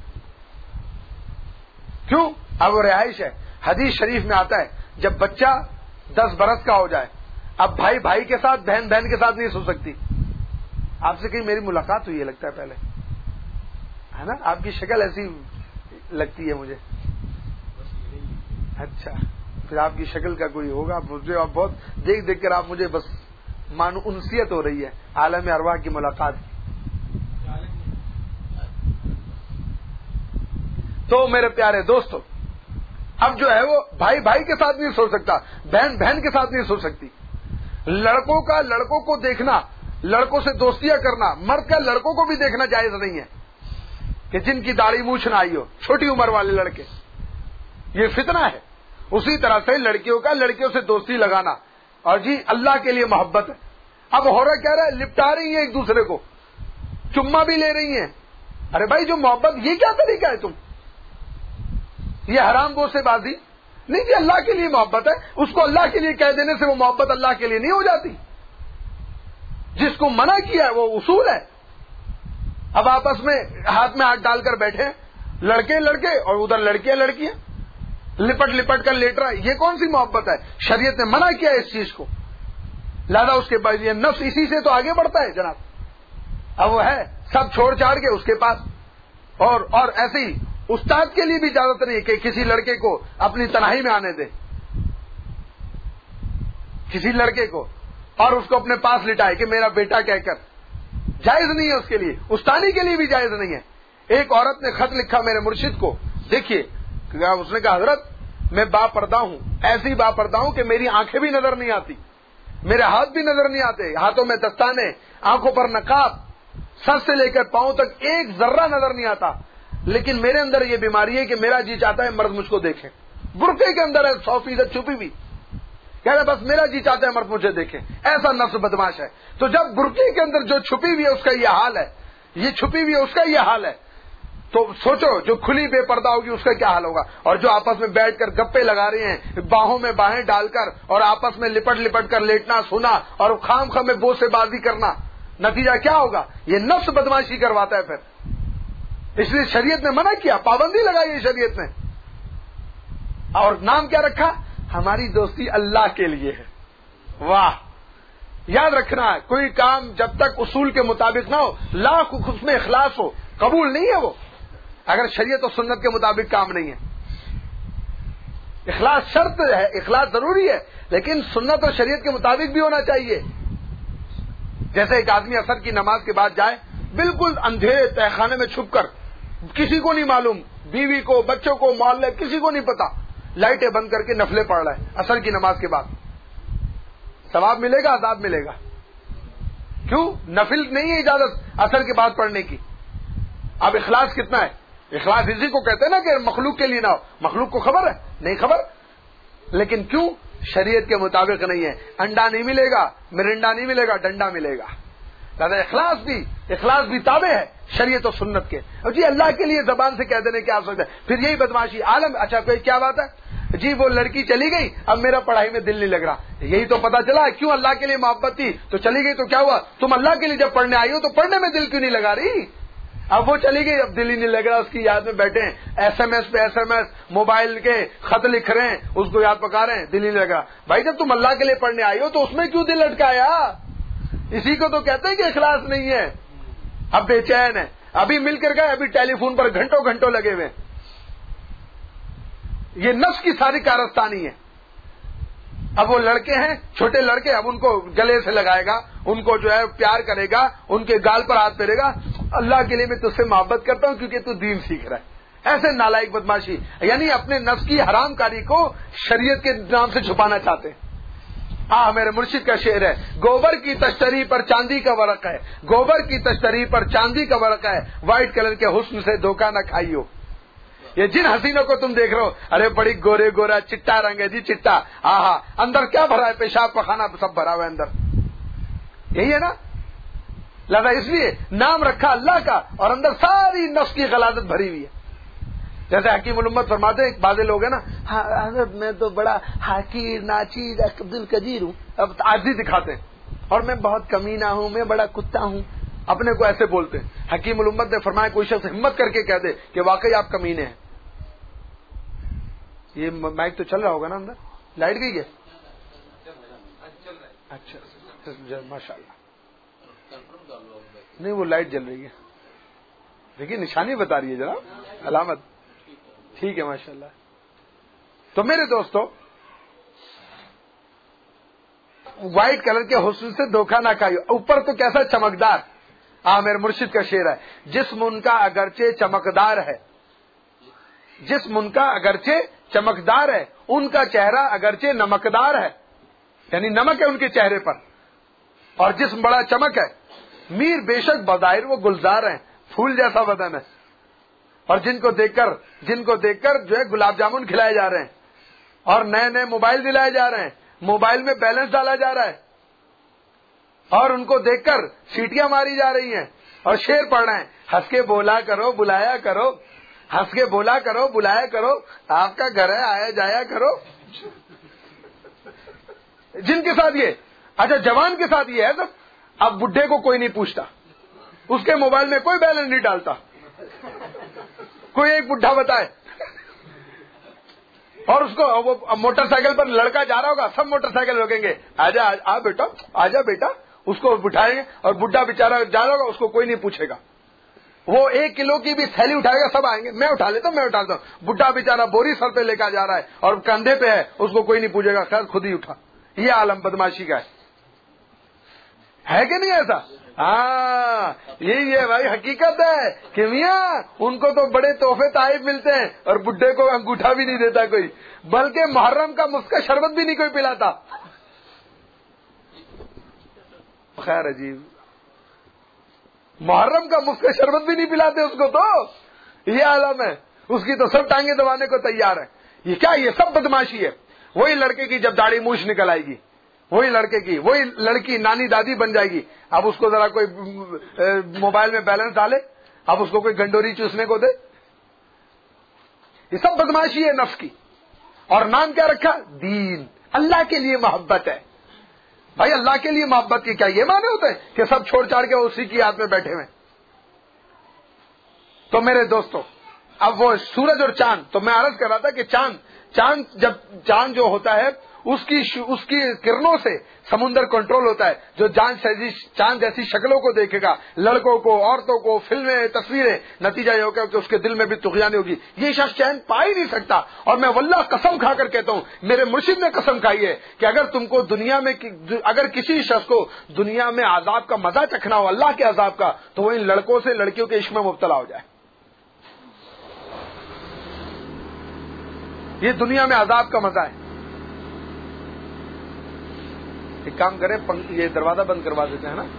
کیوں؟ اب وہ رہائش ہے. حدیث شریف میں آتا ہے جب بچہ دس برس کا ہو جائے, اب بھائی بھائی کے ساتھ, بہن بہن کے ساتھ نہیں سو سکتی. آپ سے کہیں میری ملاقات ہوئی ہے لگتا ہے پہلے, ہے نا؟ آپ کی شکل ایسی لگتی ہے مجھے. اچھا, پھر آپ کی شکل کا کوئی ہوگا مجھے, اور بہت دیکھ دیکھ کر آپ مجھے بس مانو انسیت ہو رہی ہے عالم ارواح کی ملاقات کی. تو میرے پیارے دوستو, اب جو ہے وہ بھائی بھائی کے ساتھ نہیں سو سکتا, بہن بہن کے ساتھ نہیں سو سکتی. لڑکوں کا لڑکوں کو دیکھنا, لڑکوں سے دوستیاں کرنا, مرد کا لڑکوں کو بھی دیکھنا جائز نہیں ہے کہ جن کی داڑھی مونچھ نہ آئی ہو, چھوٹی عمر والے لڑکے. یہ فتنہ ہے. اسی طرح سے لڑکیوں کا لڑکیوں سے دوستی لگانا, اور جی اللہ کے لیے محبت ہے. اب ہو رہا کہہ رہا ہے, لپٹا رہی ہیں ایک دوسرے کو, چما بھی لے رہی ہیں, ارے بھائی جو محبت، یہ کیا طریقہ ہے تم؟ یہ حرام گو سے بازی نہیں جی، اللہ کے لیے محبت ہے، اس کو اللہ کے لیے کہہ دینے سے وہ محبت اللہ کے لیے نہیں ہو جاتی. جس کو منع کیا ہے وہ اصول ہے. اب آپس میں ہاتھ میں ہاتھ ڈال کر بیٹھے لڑکے لڑکے اور ادھر لڑکیاں لڑکیاں لپٹ لپٹ کر لیٹ رہا ہے، یہ کون سی محبت ہے؟ شریعت نے منع کیا ہے اس چیز کو. لہذا اس کے بعد یہ نفس اسی سے تو آگے بڑھتا ہے جناب. اب وہ ہے سب چھوڑ چھاڑ کے اس کے پاس. اور اور ایسے ہی استاد کے لیے بھی اجازت نہیں کہ کسی لڑکے کو اپنی تنہائی میں آنے دے، کسی لڑکے کو، اور اس کو اپنے پاس لٹائے کہ میرا بیٹا کہہ کر. جائز نہیں ہے اس کے لیے، استانی کے لیے بھی جائز نہیں ہے. ایک عورت نے خط لکھا میرے مرشد کو، دیکھیے اس نے کہا حضرت میں با پردہ ہوں، ایسی با پردہ ہوں کہ میری آنکھیں بھی نظر نہیں آتی، میرے ہاتھ بھی نظر نہیں آتے، ہاتھوں میں دستانے، آنکھوں پر نقاب، سر سے لے کر پاؤں تک ایک ذرہ نظر نہیں آتا، لیکن میرے اندر یہ بیماری ہے کہ میرا جی چاہتا ہے مرد مجھ کو دیکھے. برقعے کے اندر ہے سو فیصد چھپی بھی، کہہ رہا بس میرا جی چاہتا ہے مرد مجھے دیکھے. ایسا نفس بدماش ہے. تو جب برقعے کے اندر جو چھپی ہوئی ہے اس کا یہ حال ہے، یہ چھپی ہوئی ہے اس کا یہ حال ہے، تو سوچو جو کھلی بے پردہ ہوگی اس کا کیا حال ہوگا. اور جو آپس میں بیٹھ کر گپے لگا رہے ہیں باہوں میں باہیں ڈال کر اور آپس میں لپٹ لپٹ کر لیٹنا سونا اور خام خام میں بو سے بازی کرنا، نتیجہ کیا ہوگا؟ یہ نفس بدماشی کرواتا ہے. پھر اس لیے شریعت نے منع کیا، پابندی لگائی ہے شریعت نے. اور نام کیا رکھا؟ ہماری دوستی اللہ کے لیے ہے. واہ، یاد رکھنا ہے کوئی کام جب تک اصول کے مطابق نہ ہو، لاکھ اس میں اخلاص ہو، قبول نہیں ہے وہ. اگر شریعت و سنت کے مطابق کام نہیں ہے، اخلاص شرط ہے، اخلاص ضروری ہے، لیکن سنت اور شریعت کے مطابق بھی ہونا چاہیے. جیسے ایک آدمی عصر کی نماز کے بعد جائے بالکل اندھیرے تہہ خانے میں چھپ کر، کسی کو نہیں معلوم، بیوی کو، بچوں کو، محلے کسی کو نہیں پتا، لائٹیں بند کر کے نفلیں پڑھ رہا ہے عصر کی نماز کے بعد، ثواب ملے گا عذاب ملے گا؟ کیوں؟ نفل نہیں ہے اجازت عصر کے بعد پڑھنے کی. اب اخلاص کتنا ہے؟ اخلاص اسی کو کہتے ہیں نا کہ مخلوق کے لیے نہ ہو. مخلوق کو خبر ہے؟ نہیں خبر، لیکن کیوں؟ شریعت کے مطابق نہیں ہے. انڈا نہیں ملے گا، مرنڈا نہیں ملے گا، ڈنڈا ملے گا. لہذا اخلاص بھی اخلاص بھی تابع ہے شریعت و سنت کے. اور جی اللہ کے لیے زبان سے کہہ دینے کی آوشکتا ہے. پھر یہی بدماشی عالم. اچھا کوئی کیا بات ہے جی وہ لڑکی چلی گئی، اب میرا پڑھائی میں دل نہیں لگ رہا. یہی تو پتا چلا کیوں اللہ کے لیے محبت تھی تو چلی گئی. تو کیا ہوا؟ تم اللہ کے لیے جب پڑھنے آئی ہو تو پڑھنے میں دل کیوں نہیں لگا رہی؟ اب وہ چلی گئی، اب دل ہی نہیں لگ رہا، اس کی یاد میں بیٹھے ہیں، ایس ایم ایس پہ ایس ایم ایس، موبائل کے خط لکھ رہے ہیں، اس کو یاد پکا رہے ہیں، دل ہی نہیں لگ رہا. بھائی جب تم اللہ کے لیے پڑھنے آئی ہو تو اس میں کیوں دل لٹکایا؟ اسی کو تو کہتے ہیں کہ اخلاص نہیں ہے. اب بے چین ہے، ابھی مل کر گئے، ابھی ٹیلی فون پر گھنٹوں گھنٹوں لگے ہوئے. یہ نفس کی ساری کارستانی ہے. اب وہ لڑکے ہیں چھوٹے لڑکے، اب ان کو گلے سے لگائے گا، ان کو جو ہے پیار کرے گا، ان کے گال پر ہاتھ پھیرے گا، اللہ کے لیے میں تجھ سے محبت کرتا ہوں کیونکہ تو دین سیکھ رہا ہے. ایسے نالائق بدماشی، یعنی اپنے نفس کی حرام کاری کو شریعت کے نام سے چھپانا چاہتے ہیں. آ میرے مرشد کا شعر ہے، گوبر کی تشتری پر چاندی کا ورق ہے، گوبر کی تشتری پر چاندی کا ورق ہے، وائٹ کلر کے حسن سے دھوکہ نہ کھائیو. یہ جن حسینوں کو تم دیکھ رہے ہو، ارے بڑی گورے گورا چٹا رنگ ہے جی چٹا، آہا اندر کیا بھرا ہے؟ پیشاب پخانا سب بھرا ہوا ہے اندر. یہی ہے نا. لہذا اس لیے نام رکھا اللہ کا اور اندر ساری نفس کی غلاظت بھری ہوئی ہے. جیسے حکیم الامت فرماتے ہیں، بعض لوگ ہیں نا، حضرت میں تو بڑا حقیر ناچیز عبد القدیر ہوں، اب عاجزی دکھاتے ہیں، اور میں بہت کمینہ ہوں، میں بڑا کتا ہوں، اپنے کو ایسے بولتے ہیں. حکیم الامت نے فرمایا کوئی شخص ہمت کر کے کہہ دے کہ واقعی آپ کمینے ہیں. یہ مائک تو چل رہا ہوگا نا اندر؟ لائٹ گئی ہے؟ اچھا ماشاء اللہ. نہیں وہ لائٹ جل رہی ہے، دیکھیے نشانی بتا رہی ہے جناب، علامت. ٹھیک ہے ماشاء اللہ. تو میرے دوستو، وائٹ کلر کے حسن سے دھوکہ نہ کھائیو. اوپر تو کیسا چمکدار. آ میرے مرشد کا شعر ہے، جسم ان کا اگرچہ چمکدار ہے، جسم ان کا اگرچہ چمکدار ہے، ان کا چہرہ اگرچہ نمکدار ہے. یعنی نمک ہے ان کے چہرے پر اور جسم بڑا چمک ہے. میر بے شک بظاہر وہ گلزار ہیں، پھول جیسا بدن ہے، اور جن کو دیکھ کر جن کو دیکھ کر جو ہے گلاب جامن کھلائے جا رہے ہیں اور نئے نئے موبائل دلائے جا رہے ہیں، موبائل میں بیلنس ڈالا جا رہا ہے، اور ان کو دیکھ کر سیٹیاں ماری جا رہی ہیں اور شعر پڑھ رہے ہیں، ہنس کے بولا کرو بلایا کرو، ہنس کے بولا کرو بلایا کرو، آپ کا گھر ہے آیا جایا کرو. جن کے ساتھ یہ، اچھا جوان کے ساتھ یہ ہے سب. اب بڈھے کو کوئی نہیں پوچھتا، اس کے موبائل میں کوئی بیلنس نہیں ڈالتا. کوئی ایک بڈھا بتائے، اور اس کو وہ موٹر سائیکل پر لڑکا جا رہا ہوگا، سب موٹر سائیکل روکیں گے، آجا آ بیٹا آجا بیٹا، اس کو بٹھائیں گے، اور بڈھا بےچارا جا رہا ہوگا، اس کو کوئی نہیں پوچھے گا. وہ ایک کلو کی بھی تھیلی اٹھائے گا، سب آئیں گے، میں اٹھا لیتا ہوں میں اٹھا لیتا ہوں. بڈھا بےچارا بوری سر پہ لے کر جا رہا ہے اور کندھے پہ ہے، اس کو کوئی نہیں پوچھے گا، خیر خود ہی اٹھا. یہ عالم بدماشی کا ہے کہ نہیں ایسا؟ ہاں یہی ہے بھائی، حقیقت ہے کہ میاں ان کو تو بڑے تحفے تحائف ملتے ہیں اور بڈھے کو انگوٹھا بھی نہیں دیتا کوئی، بلکہ محرم کا مفت کا شربت بھی نہیں کوئی پلاتا. خیر عجیب، محرم کا مفت کا شربت بھی نہیں پلاتے اس کو. تو یہ عالم ہے، اس کی تو سب ٹانگیں دبانے کو تیار ہے. یہ کیا، یہ سب بدماشی ہے. وہی لڑکے کی جب داڑھی مونچھ نکل آئے گی، وہی لڑکے کی، وہی لڑکی نانی دادی بن جائے گی، اب اس کو ذرا کوئی موبائل میں بیلنس ڈالے، اب اس کو کوئی گنڈوری چوسنے کو دے. یہ سب بدماشی ہے نفس کی. اور نام کیا رکھا؟ دین. اللہ کے لیے محبت ہے. بھائی اللہ کے لیے محبت کی کیا یہ معنی ہوتے ہیں کہ سب چھوڑ چھاڑ کے اسی کی یاد میں بیٹھے ہوئے؟ تو میرے دوستو، اب وہ سورج اور چاند، تو میں عرض کر رہا تھا کہ چاند چاند جب چاند جو ہوتا ہے اس کی اس کی کرنوں سے سمندر کنٹرول ہوتا ہے. جو چاند جیسی شکلوں کو دیکھے گا، لڑکوں کو، عورتوں کو، فلمیں، تصویریں، نتیجہ یہ ہوگا کہ اس کے دل میں بھی طغیانی ہوگی. یہ شخص چین پا ہی نہیں سکتا. اور میں واللہ قسم کھا کر کہتا ہوں، میرے مرشد نے قسم کھائی ہے کہ اگر تم کو دنیا میں اگر کسی شخص کو دنیا میں عذاب کا مزہ چکھنا ہو، اللہ کے عذاب کا، تو وہ ان لڑکوں سے لڑکیوں کے عشق میں مبتلا ہو جائے. یہ دنیا میں عذاب کا مزہ ہے. ایک کام کرے، یہ دروازہ بند کروا دیتے ہیں نا.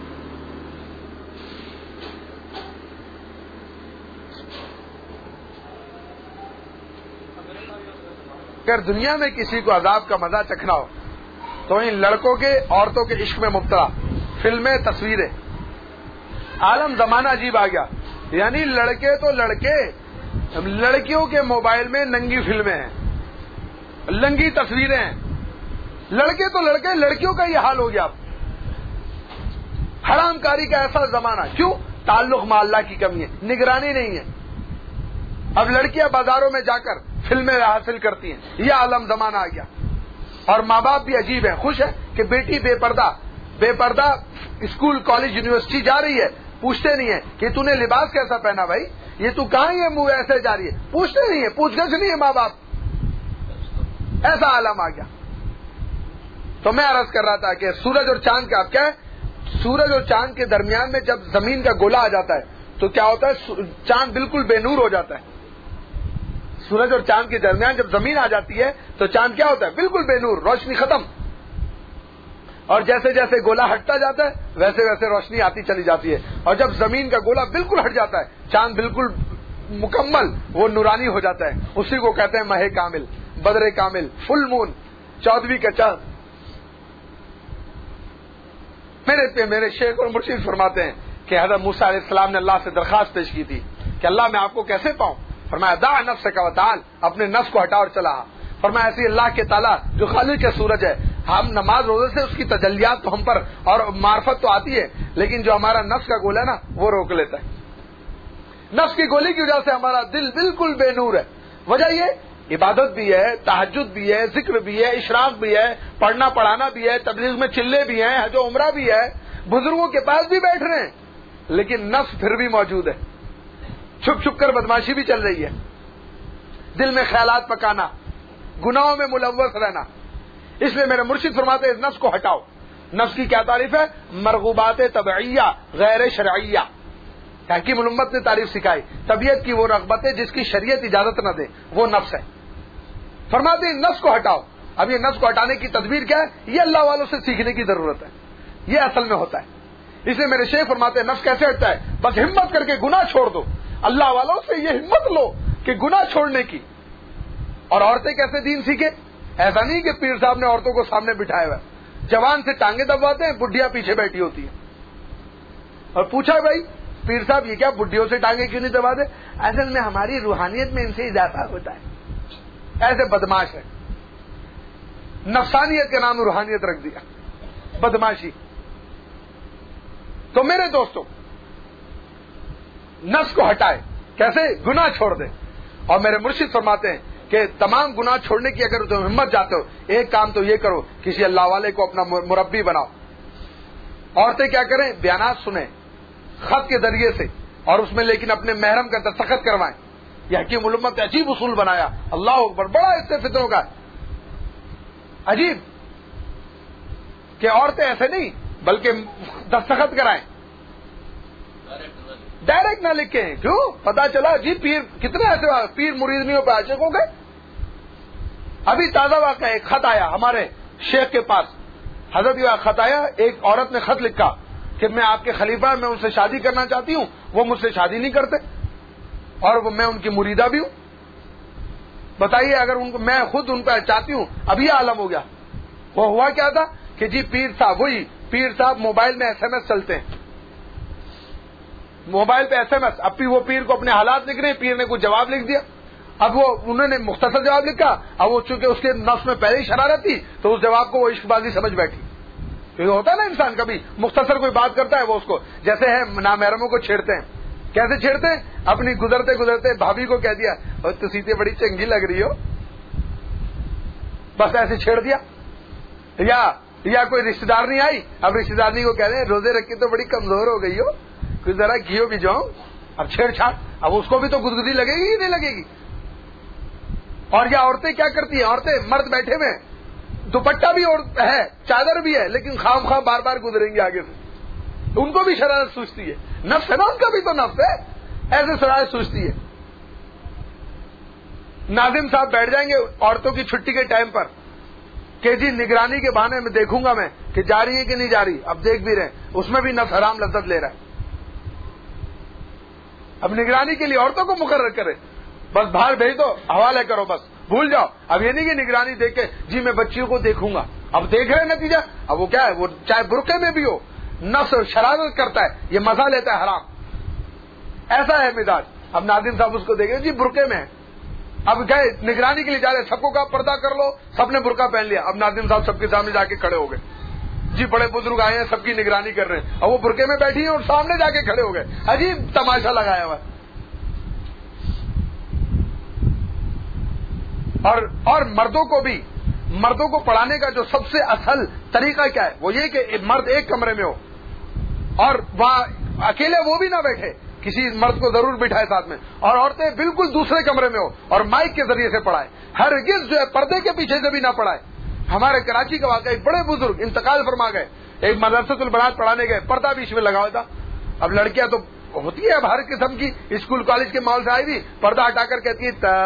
اگر دنیا میں کسی کو عذاب کا مزہ چکھنا ہو تو ان لڑکوں کے، عورتوں کے عشق میں مبتلا، فلمیں، تصویریں. عالم زمانہ عجیب آ گیا. یعنی لڑکے تو لڑکے، لڑکیوں کے موبائل میں ننگی فلمیں ہیں، لنگی تصویریں ہیں. لڑکے تو لڑکے، لڑکیوں کا یہ حال ہو گیا. حرام کاری کا ایسا زمانہ. کیوں؟ تعلق مع اللہ کی کمی ہے، نگرانی نہیں ہے. اب لڑکیاں بازاروں میں جا کر فلمیں حاصل کرتی ہیں. یہ عالم زمانہ آ گیا. اور ماں باپ بھی عجیب ہے، خوش ہے کہ بیٹی بے پردہ بے پردہ اسکول، کالج، یونیورسٹی جا رہی ہے. پوچھتے نہیں ہے کہ تو نے لباس کیسا پہنا بھائی، یہ تو کہاں یہ منہ ایسے جا رہی ہے. پوچھتے نہیں ہے، پوچھ گچھ نہیں ہے ماں باپ. ایسا عالم آ گیا. تو میں عرض کر رہا تھا کہ سورج اور چاند کا اب کیا ہے، سورج اور چاند کے درمیان میں جب زمین کا گولا آ جاتا ہے تو کیا ہوتا ہے، چاند بالکل بے نور ہو جاتا ہے. سورج اور چاند کے درمیان جب زمین آ جاتی ہے تو چاند کیا ہوتا ہے، بالکل بے نور، روشنی ختم. اور جیسے جیسے گولا ہٹتا جاتا ہے ویسے ویسے روشنی آتی چلی جاتی ہے. اور جب زمین کا گولا بالکل ہٹ جاتا ہے، چاند بالکل مکمل وہ نورانی ہو جاتا ہے. اسی کو کہتے ہیں ماہ کامل، بدر کامل، فل مون، چودھویں کا چاند. میرے پہ میرے شیخ اور مرشد فرماتے ہیں کہ حضرت موسیٰ علیہ السلام نے اللہ سے درخواست پیش کی تھی کہ اللہ میں آپ کو کیسے پاؤں. فرمایا دع نفسک وتعال، اپنے نفس کو ہٹا اور چلا. فرمایا ایسی اللہ کے تعالیٰ جو خالق کے سورج ہے، ہم نماز روزے سے اس کی تجلیات تو ہم پر اور معرفت تو آتی ہے، لیکن جو ہمارا نفس کا گولا ہے نا وہ روک لیتا ہے. نفس کی گولی کی وجہ سے ہمارا دل بالکل بے نور ہے. وجہ یہ عبادت بھی ہے، تہجد بھی ہے، ذکر بھی ہے، اشراق بھی ہے، پڑھنا پڑھانا بھی ہے، تبلیغ میں چلے بھی ہیں، حج و عمرہ بھی ہے، بزرگوں کے پاس بھی بیٹھ رہے ہیں، لیکن نفس پھر بھی موجود ہے. چھپ چھپ کر بدماشی بھی چل رہی ہے، دل میں خیالات پکانا، گناہوں میں ملوث رہنا. اس لیے میرے مرشد فرماتے ہیں اس نفس کو ہٹاؤ. نفس کی کیا تعریف ہے؟ مرغوبات طبعیہ غیر شرعیہ. حکیم الامت نے تعریف سکھائی، طبیعت کی وہ رغبتیں جس کی شریعت اجازت نہ دے، وہ نفس ہے. فرماتے ہیں نفس کو ہٹاؤ. اب یہ نفس کو ہٹانے کی تدبیر کیا ہے؟ یہ اللہ والوں سے سیکھنے کی ضرورت ہے. یہ اصل میں ہوتا ہے. اس لیے میرے شیخ فرماتے ہیں نفس کیسے ہٹتا ہے؟ بس ہمت کر کے گناہ چھوڑ دو. اللہ والوں سے یہ ہمت لو کہ گناہ چھوڑنے کی. اور عورتیں کیسے دین سیکھے؟ ایسا نہیں کہ پیر صاحب نے عورتوں کو سامنے بٹھایا ہوا، جوان سے ٹانگیں دبواتے ہیں، بڈھیا پیچھے بیٹھی ہوتی ہے. اور پوچھا بھائی پیر صاحب یہ کیا بڈھیوں سے ٹانگیں کیوں نہیں دبا دے؟ اصل میں ہماری روحانیت میں ان سے اضافہ ہوتا ہے. ایسے بدماش ہے. نفسانیت کے نام روحانیت رکھ دیا. بدماشی. تو میرے دوستوں نفس کو ہٹائے. کیسے؟ گناہ چھوڑ دے. اور میرے مرشد فرماتے ہیں کہ تمام گناہ چھوڑنے کی اگر تم ہمت جاتے ہو ایک کام تو یہ کرو کسی اللہ والے کو اپنا مربی بناؤ. عورتیں کیا کریں؟ بیانات سنیں خط کے ذریعے سے اور اس میں لیکن اپنے محرم کا دستخط کروائیں. یہ حکیم علماء نے عجیب اصول بنایا. اللہ اکبر. بڑا اس سے فتنوں کا عجیب کہ عورتیں ایسے نہیں بلکہ دستخط کرائیں ڈائریکٹ نہ لکھیں. کیوں؟ پتا چلا جی پیر کتنے ایسے پیر مریدنیوں پہ عاشق ہو گئے. ابھی تازہ واقعہ ایک خط آیا ہمارے شیخ کے پاس. حضرت یہ خط آیا ایک عورت نے خط لکھا کہ میں آپ کے خلیفہ میں ان سے شادی کرنا چاہتی ہوں وہ مجھ سے شادی نہیں کرتے اور وہ میں ان کی مریدہ بھی ہوں. بتائیے اگر ان کو میں خود ان پہ چاہتی ہوں. اب یہ عالم ہو گیا. وہ ہوا کیا تھا کہ جی پیر صاحب وہی پیر صاحب موبائل میں ایس ایم ایس چلتے ہیں. موبائل پہ ایس ایم ایس. اب بھی وہ پیر کو اپنے حالات لکھ رہے ہیں. پیر نے کچھ جواب لکھ دیا. اب وہ انہوں نے مختصر جواب لکھا. اب وہ چونکہ اس کے نفس میں پہلے ہی شرارت تھی تو اس جواب کو وہ عشق بازی سمجھ بیٹھی. یہ ہوتا ہے نا انسان کبھی مختصر کوئی بات کرتا ہے وہ اس کو جیسے ہے نامحرموں کو چھیڑتے ہیں. کیسے چھیڑتے ہیں؟ اپنی گزرتے گزرتے بھابھی کو کہہ دیا اور تو سیتے بڑی چنگی لگ رہی ہو. بس ایسے چھیڑ دیا. یا یا کوئی رشتے دار نہیں آئی. اب رشتے دارنی کو کہہ رہے ہیں روزے رکھ کے تو بڑی کمزور ہو گئی ہو کچھ ذرا گھیو بھی جاؤ. اب چھیڑ چھاڑ. اب اس کو بھی تو گدگدی لگے گی ہی نہیں لگے گی. اور یہ عورتیں کیا کرتی ہیں؟ عورتیں مرد بیٹھے ہوئے دوپٹہ بھی اور ہے چادر بھی ہے لیکن خام خواہ بار بار گزریں گے آگے سے. ان کو بھی شرارت سوچتی ہے. نفس ہے نا ان کا بھی تو نفس ہے. ایسے شرارت سوچتی ہے. ناظم صاحب بیٹھ جائیں گے عورتوں کی چھٹی کے ٹائم پر کہ جی نگرانی کے بہانے میں دیکھوں گا میں کہ جا رہی ہے کہ نہیں جا رہی. اب دیکھ بھی رہے ہیں اس میں بھی نفس حرام لذت لے رہا ہے. اب نگرانی کے لیے عورتوں کو مقرر کرے. بس باہر بھیج دو حوالے کرو بس بھول جاؤ. اب یہ نہیں کہ نگرانی دیکھ کے جی میں بچیوں کو دیکھوں گا. اب دیکھ رہے نتیجہ. اب وہ کیا ہے وہ چاہے برقعے میں بھی ہو نفس شرارت کرتا ہے یہ مزہ لیتا ہے حرام. ایسا ہے مزاج. اب ناظم صاحب اس کو دیکھ رہے جی برقعے میں. اب گئے نگرانی کے لیے جا رہے سب کو کہا پردہ کر لو. سب نے برقع پہن لیا. اب ناظم صاحب سب کے سامنے جا کے کھڑے ہو گئے. جی بڑے بزرگ آئے ہیں سب کی نگرانی کر رہے ہیں. اب وہ برقعے میں بیٹھی ہیں اور سامنے جا کے کھڑے ہو گئے. عجیب تماشا لگایا ہوا. اور اور مردوں کو بھی مردوں کو پڑھانے کا جو سب سے اصل طریقہ کیا ہے وہ یہ کہ مرد ایک کمرے میں ہو اور وہاں اکیلے وہ بھی نہ بیٹھے کسی مرد کو ضرور بٹھائے ساتھ میں اور عورتیں بالکل دوسرے کمرے میں ہو اور مائک کے ذریعے سے پڑھائے. ہرگز جو ہے پردے کے پیچھے سے بھی نہ پڑھائے. ہمارے کراچی کا واقعہ ایک بڑے بزرگ انتقال فرما گئے. ایک مدرسۃ البنات پڑھانے گئے پردہ بیچ میں لگا ہوا تھا. اب لڑکیاں تو ہوتی ہے اب ہر قسم کی اسکول کالج کے ماحول سے آئی تھی. پردہ ہٹا کر کہتی ہے تا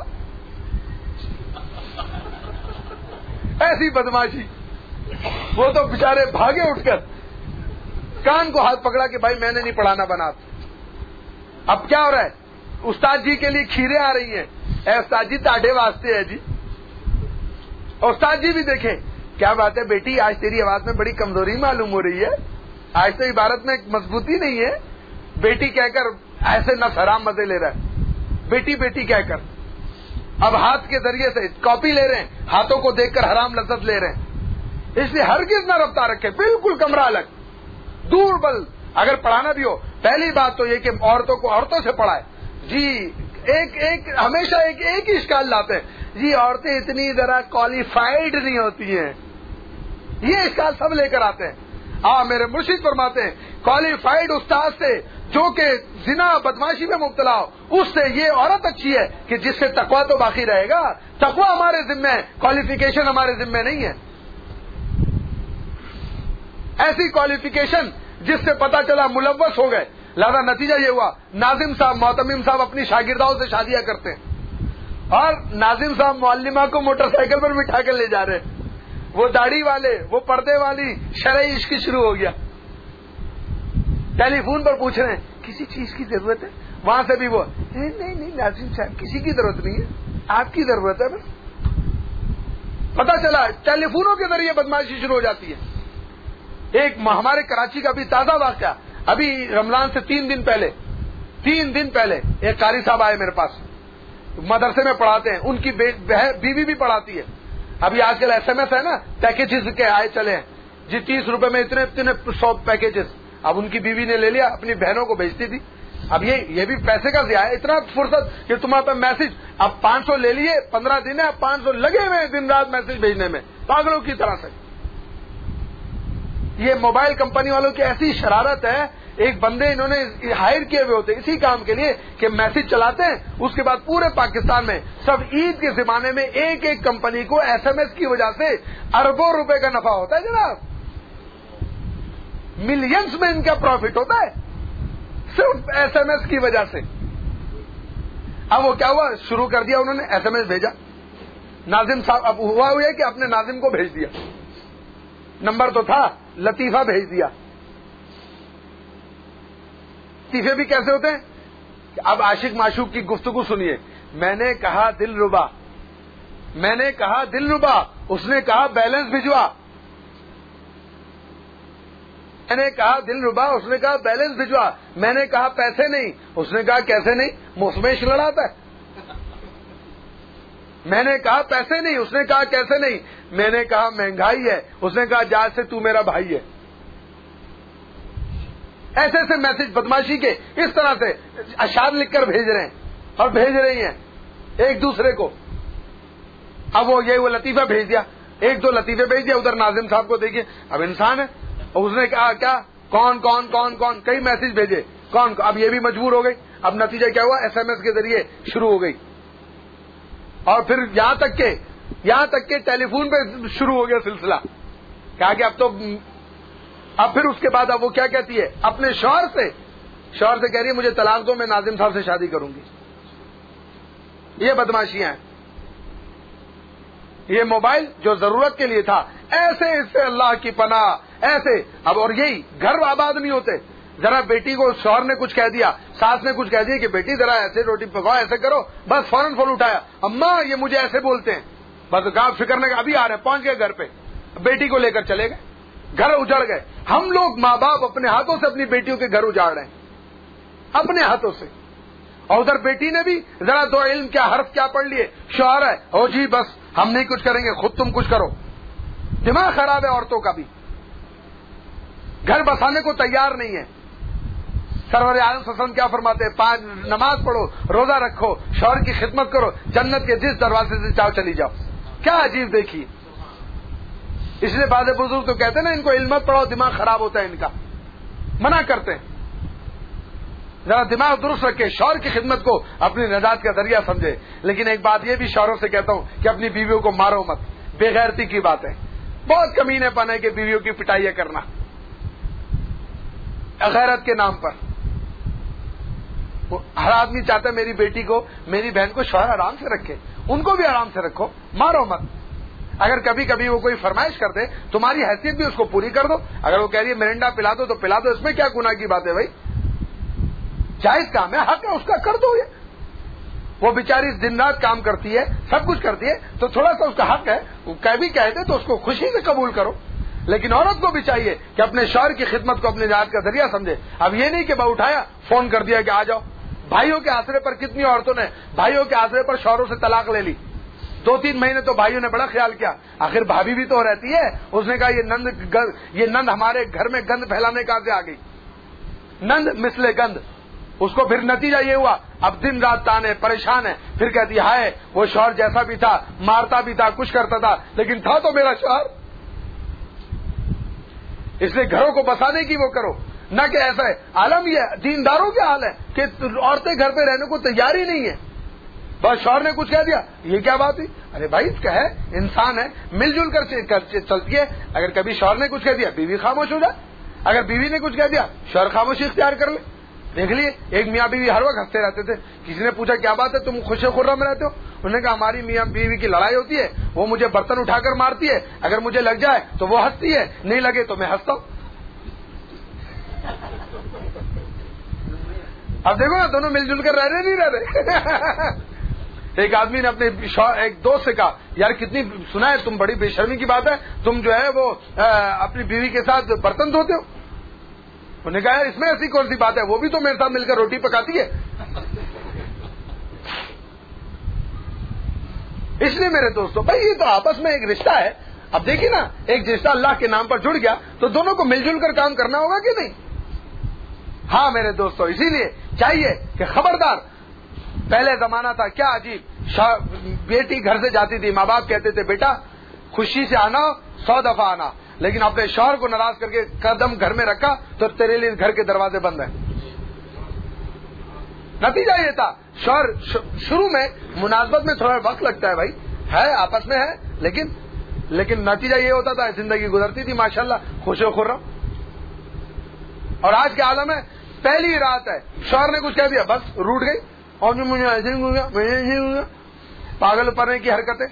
ایسی بدماشی. وہ تو بےچارے بھاگے اٹھ کر کان کو ہاتھ پکڑا کہ بھائی میں نے نہیں پڑھانا بنا. اب کیا ہو رہا ہے استاد جی کے لیے کھیریں آ رہی ہیں. اے استاد جی تاڑے واسطے ہے جی. استاد جی بھی دیکھیں کیا بات ہے بیٹی آج تیری آواز میں بڑی کمزوری معلوم ہو رہی ہے. آج تو عبارت میں مضبوطی نہیں ہے. بیٹی کہہ کر ایسے نہ حرام مزے لے رہا ہے. بیٹی بیٹی کہہ کر اب ہاتھ کے ذریعے سے کاپی لے رہے ہیں. ہاتھوں کو دیکھ کر حرام لذت لے رہے ہیں. اس لیے ہرگز نہ رفتار رکھے. بالکل کمرہ الگ دور. بل اگر پڑھانا بھی ہو پہلی بات تو یہ کہ عورتوں کو عورتوں سے پڑھائے. جی ایک ایک ہمیشہ ایک ایک ہی اشکال لاتے ہیں جی عورتیں اتنی ذرا کوالیفائڈ نہیں ہوتی ہیں. یہ اشکال سب لے کر آتے ہیں. ہاں میرے مرشد فرماتے ہیں کوالیفائڈ استاد سے جو کہ زنا بدماشی میں مبتلا ہو اس سے یہ عورت اچھی ہے کہ جس سے تقویٰ تو باقی رہے گا. تقویٰ ہمارے ذمہ ہے کوالیفیکیشن ہمارے ذمہ نہیں ہے. ایسی کوالیفیکیشن جس سے پتا چلا ملوث ہو گئے. لہذا نتیجہ یہ ہوا ناظم صاحب معتمم صاحب اپنی شاگرداؤں سے شادیاں کرتے ہیں اور ناظم صاحب معلمہ کو موٹر سائیکل پر بٹھا کر لے جا رہے ہیں. وہ داڑھی والے وہ پردے والی شرعی عشق شروع ہو گیا. ٹیلی فون پر پوچھ رہے ہیں کسی چیز کی ضرورت ہے. وہاں سے بھی وہ نہیں نہیں نہیں ناظم صاحب کسی کی ضرورت نہیں ہے آپ کی ضرورت ہے بس. پتا چلا ٹیلی فونوں کے ذریعے بدماشی شروع ہو جاتی ہے. ایک ہمارے کراچی کا بھی تازہ واقعہ ابھی رمضان سے تین دن پہلے تین دن پہلے ایک قاری صاحب آئے میرے پاس، مدرسے میں پڑھاتے ہیں، ان کی بیوی بھی پڑھاتی ہے. ابھی آج کل ایس ایم ایس ہے نا، پیکیجز کے آئے چلے ہیں جی، تیس روپے میں اتنے اتنے سو پیکیجز. اب ان کی بیوی نے لے لیا، اپنی بہنوں کو بھیجتی تھی. اب یہ یہ بھی پیسے کا ضیاع ہے، اتنا فرصت کہ تمہارے پاس میسج، اب پانچ سو لے لیے، پندرہ دن ہے، اب پانچ سو لگے ہوئے دن رات میسج بھیجنے میں پاگلوں کی طرح سے. یہ موبائل کمپنی والوں کی ایسی شرارت ہے. ایک بندے انہوں نے ہائر کیے ہوئے ہوتے اسی کام کے لیے کہ میسج چلاتے ہیں، اس کے بعد پورے پاکستان میں سب عید کے زمانے میں ایک ایک کمپنی کو ایس ایم ایس کی وجہ سے اربوں روپے کا نفع ہوتا ہے جناب، ملینز میں ان کا پروفٹ ہوتا ہے صرف ایس ایم ایس کی وجہ سے. اب وہ کیا ہوا، شروع کر دیا انہوں نے، ایس ایم ایس بھیجا. ناظم صاحب اب ہوا ہوا ہے کہ اپنے ناظم کو بھیج دیا، نمبر تو تھا، لطیفہ بھیج دیا. لطیفے بھی کیسے ہوتے ہیں؟ اب عاشق معشوق کی گفتگو سنیے. میں نے کہا دل ربا، میں نے کہا دل ربا، اس نے کہا بیلنس بھجوا. میں نے کہا دل ربا، اس نے کہا بیلنس بھجوا. میں نے کہا پیسے نہیں، اس نے کہا کیسے نہیں، مسمیش لڑاتا ہے. میں نے کہا پیسے نہیں، اس نے کہا کیسے نہیں. میں نے کہا مہنگائی ہے، اس نے کہا جا سے تو میرا بھائی ہے. ایسے ایسے میسج بدماشی کے اس طرح سے اشعار لکھ کر بھیج رہے ہیں اور بھیج رہی ہیں ایک دوسرے کو. اب وہ یہ وہ لطیفہ بھیج دیا، ایک دو لطیفے بھیج دیا ادھر ناظم صاحب کو. دیکھیے اب انسان ہے، اس نے کہا کیا کون کون کون کون کئی میسج بھیجے کون. اب یہ بھی مجبور ہو گئی. اب نتیجہ کیا ہوا، ایس ایم ایس کے ذریعے شروع ہو گئی. اور پھر یہاں تک کہ یہاں تک کہ ٹیلی فون پہ شروع ہو گیا سلسلہ. کہا کہ اب تو اب پھر اس کے بعد اب وہ کیا کہتی ہے اپنے شوہر سے شوہر سے کہہ رہی ہے مجھے طلاق دو، میں ناظم صاحب سے شادی کروں گی. یہ بدماشیاں ہیں. یہ موبائل جو ضرورت کے لیے تھا، ایسے اس سے اللہ کی پناہ ایسے. اب اور یہی گھر آباد نہیں ہوتے. ذرا بیٹی کو شوہر نے کچھ کہہ دیا، ساس نے کچھ کہہ دیا کہ بیٹی ذرا ایسے روٹی پکاؤ، ایسے کرو، بس فوراً فون اٹھایا، اماں یہ مجھے ایسے بولتے ہیں. بس کہا فکر نہیں، ابھی آ رہے ہیں، پہنچ گئے گھر پہ، بیٹی کو لے کر چلے گئے، گھر اجڑ گئے. ہم لوگ ماں باپ اپنے ہاتھوں سے اپنی بیٹیوں کے گھر اجاڑ رہے ہیں اپنے ہاتھوں سے. اور ادھر بیٹی نے بھی ذرا دو علم کیا حرف کیا پڑھ لیے، شوہر ہے او جی بس ہم نہیں کچھ کریں گے، خود تم کچھ کرو. دماغ خراب ہے عورتوں کا بھی، گھر بسانے کو تیار نہیں ہے. سرور عالم صلی اللہ علیہ وسلم کیا فرماتے ہیں، پانچ نماز پڑھو، روزہ رکھو، شوہر کی خدمت کرو، جنت کے جس دروازے سے چاہو چلی جاؤ. کیا عجیب دیکھیے. اس لیے بعض بزرگ تو کہتے ہیں نا ان کو علم مت پڑھاؤ، دماغ خراب ہوتا ہے ان کا، منع کرتے ہیں. ذرا دماغ درست رکھے، شوہر کی خدمت کو اپنی نجات کا ذریعہ سمجھے. لیکن ایک بات یہ بھی شوہروں سے کہتا ہوں کہ اپنی بیویوں کو مارو مت، بے غیرتی کی بات ہے. بہت کمینے پن ہے کہ بیویوں کی پٹائیاں کرنا غیرت کے نام پر. ہر آدمی چاہتا ہے میری بیٹی کو، میری بہن کو شوہر آرام سے رکھے، ان کو بھی آرام سے رکھو، مارو مت. اگر کبھی کبھی وہ کوئی فرمائش کر دے تمہاری حیثیت بھی اس کو پوری کر دو. اگر وہ کہہ رہی ہے مرنڈا پلا دو تو پلا دو، اس میں کیا گناہ کی بات ہے بھائی، جائز کام ہے، حق ہے اس کا، کر دو. یہ وہ بیچاری دن رات کام کرتی ہے، سب کچھ کرتی ہے، تو تھوڑا سا اس کا حق ہے، وہ کبھی کہہ دے تو اس کو خوشی سے قبول کرو. لیکن عورت کو بھی چاہیے کہ اپنے شوہر کی خدمت کو اپنے نجات کا ذریعہ سمجھے. اب یہ نہیں کہ با اٹھایا فون کر دیا کہ آ جاؤ. بھائیوں کے آسرے پر کتنی عورتوں نے بھائیوں کے آسرے پر شوہروں سے طلاق لے لی. دو تین مہینے تو بھائیوں نے بڑا خیال کیا، آخر بھابھی بھی تو رہتی ہے. اس نے کہا یہ نند یہ نند ہمارے گھر میں گند پھیلانے کہاں سے آ گئی، نند مثل گند. اس کو پھر نتیجہ یہ ہوا اب دن رات تانے پریشان ہے. پھر کہتی ہائے وہ شوہر جیسا بھی تھا، مارتا بھی تھا، کچھ کرتا تھا، لیکن تھا تو میرا شوہر. اس لیے گھروں کو بسانے کی وہ کرو، نہ کہ ایسا ہے. عالم یہ دینداروں کے حال ہے کہ عورتیں گھر پہ رہنے کو تیار ہی نہیں ہے. بس شوہر نے کچھ کہہ دیا، یہ کیا بات ہوئی، ارے بھائی اس کا ہے، انسان ہے، مل جل کر چلتی ہے. اگر کبھی شوہر نے کچھ کہہ دیا بیوی خاموش ہو جائے، اگر بیوی نے کچھ کہہ دیا شوہر خاموشی اختیار کر لے. دیکھ لیے ایک میاں بیوی ہر وقت ہنستے رہتے تھے. کسی نے پوچھا کیا بات ہے تم خوش خرم رہتے ہو، انہوں نے کہا ہماری میاں بیوی کی لڑائی ہوتی ہے، وہ مجھے برتن اٹھا کر مارتی ہے، اگر مجھے لگ جائے تو وہ ہنستی ہے، نہیں لگے تو میں ہنستا ہوں. اب دیکھو نا دونوں مل جل کر رہ رہے نہیں رہ رہے. ایک آدمی نے اپنے ایک دوست سے کہا یار کتنی سنا ہے تم، بڑی بے شرمی کی بات ہے، تم جو ہے وہ اپنی بیوی کے ساتھ برتن دھوتے ہو. انہوں نے کہا اس میں ایسی کون سی بات ہے, وہ بھی تو میرے ساتھ مل کر روٹی پکاتی ہے. اس لیے میرے دوستوں بھائی یہ تو آپس میں ایک رشتہ ہے. اب دیکھیے نا, ایک رشتہ اللہ کے نام پر جڑ گیا تو دونوں کو مل جل کر کام کرنا ہوگا کہ نہیں؟ ہاں میرے دوستوں, اسی لیے چاہیے کہ خبردار. پہلے زمانہ تھا کیا عجیب, بیٹی گھر سے جاتی تھی, ماں باپ کہتے تھے بیٹا خوشی سے آنا, سو دفعہ آنا, لیکن اپنے شوہر کو ناراض کر کے قدم گھر میں رکھا تو تیرے لیے گھر کے دروازے بند ہیں. نتیجہ یہ تھا, شوہر شروع میں مناسبت میں تھوڑا وقت لگتا ہے بھائی, ہے آپس میں ہے, لیکن لیکن نتیجہ یہ ہوتا تھا زندگی گزرتی تھی ماشاءاللہ خوش و خرم. اور آج کے عالم میں پہلی رات ہے, شوہر نے کچھ کہہ دیا بس روٹ گئی, اور جو مجھے ایسے نہیں ہوگا, مجھے نہیں ہوگا, پاگل پڑنے کی حرکتیں.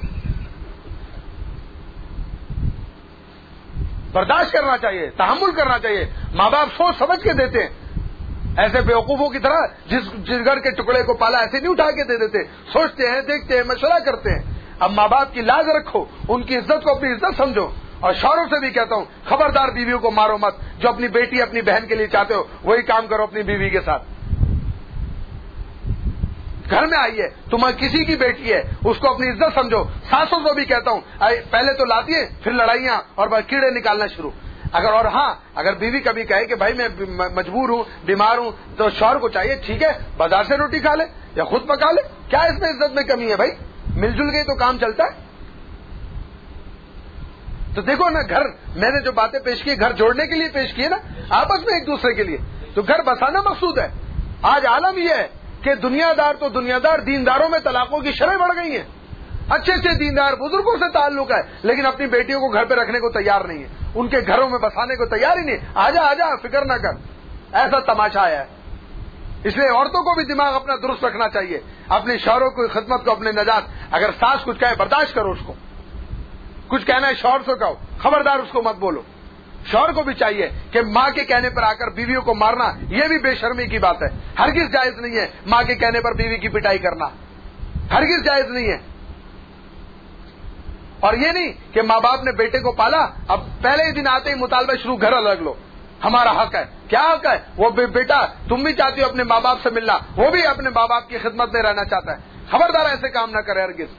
برداشت کرنا چاہیے, تحمل کرنا چاہیے. ماں باپ سوچ سمجھ کے دیتے ہیں, ایسے بیوقوفوں کی طرح جس جس گھر کے ٹکڑے کو پالا ایسے نہیں اٹھا کے دے دیتے. سوچتے ہیں, دیکھتے ہیں, مشورہ کرتے ہیں. اب ماں باپ کی لاز رکھو, ان کی عزت کو اپنی عزت سمجھو. اور شوہروں سے بھی کہتا ہوں خبردار بیویوں کو مارو مت. جو اپنی بیٹی اپنی بہن کے لیے چاہتے ہو وہی کام کرو اپنی بیوی کے ساتھ. گھر میں آئیے, تمہیں کسی کی بیٹی ہے اس کو اپنی عزت سمجھو. ساسوں کو بھی کہتا ہوں پہلے تو لاتی ہے پھر لڑائیاں اور کیڑے نکالنا شروع. اگر اور ہاں اگر بیوی کبھی کہے کہ بھائی میں مجبور ہوں, بیمار ہوں, تو شوہر کو چاہیے ٹھیک ہے بازار سے روٹی کھا لے یا خود پکا لے. کیا اس میں عزت میں کمی ہے بھائی؟ مل جل گئی تو کام چلتا ہے. تو دیکھو نا, گھر میں نے جو باتیں پیش کی گھر جوڑنے کے لیے پیش کی نا, آپس میں ایک دوسرے کے لیے, تو گھر بسانا مقصود ہے. آج عالم یہ ہے کہ دنیا دار تو دنیا دار, دینداروں میں طلاقوں کی شرح بڑھ گئی ہیں. اچھے اچھے دیندار بزرگوں سے تعلق ہے, لیکن اپنی بیٹیوں کو گھر پہ رکھنے کو تیار نہیں ہے, ان کے گھروں میں بسانے کو تیار ہی نہیں. آجا آجا فکر نہ کر, ایسا تماشا آیا ہے. اس لیے عورتوں کو بھی دماغ اپنا درست رکھنا چاہیے, اپنے شوہروں کی خدمت کو, اپنے نجات. اگر ساس کچھ کہے برداشت کرو, اس کو کچھ کہنا ہے شوہر سے کہو, خبردار اس کو مت بولو. شوہر کو بھی چاہیے کہ ماں کے کہنے پر آ کر بیویوں کو مارنا یہ بھی بے شرمی کی بات ہے. ہرگز جائز نہیں ہے ماں کے کہنے پر بیوی کی پٹائی کرنا, ہرگز جائز نہیں ہے. اور یہ نہیں کہ ماں باپ نے بیٹے کو پالا, اب پہلے ہی دن آتے ہی مطالبہ شروع, گھر الگ لو, ہمارا حق ہے. کیا حق ہے؟ وہ بیٹا تم بھی چاہتی ہو اپنے ماں باپ سے ملنا, وہ بھی اپنے ماں باپ کی خدمت میں رہنا چاہتا ہے. خبردار ایسے کام نہ کرے ہرگز.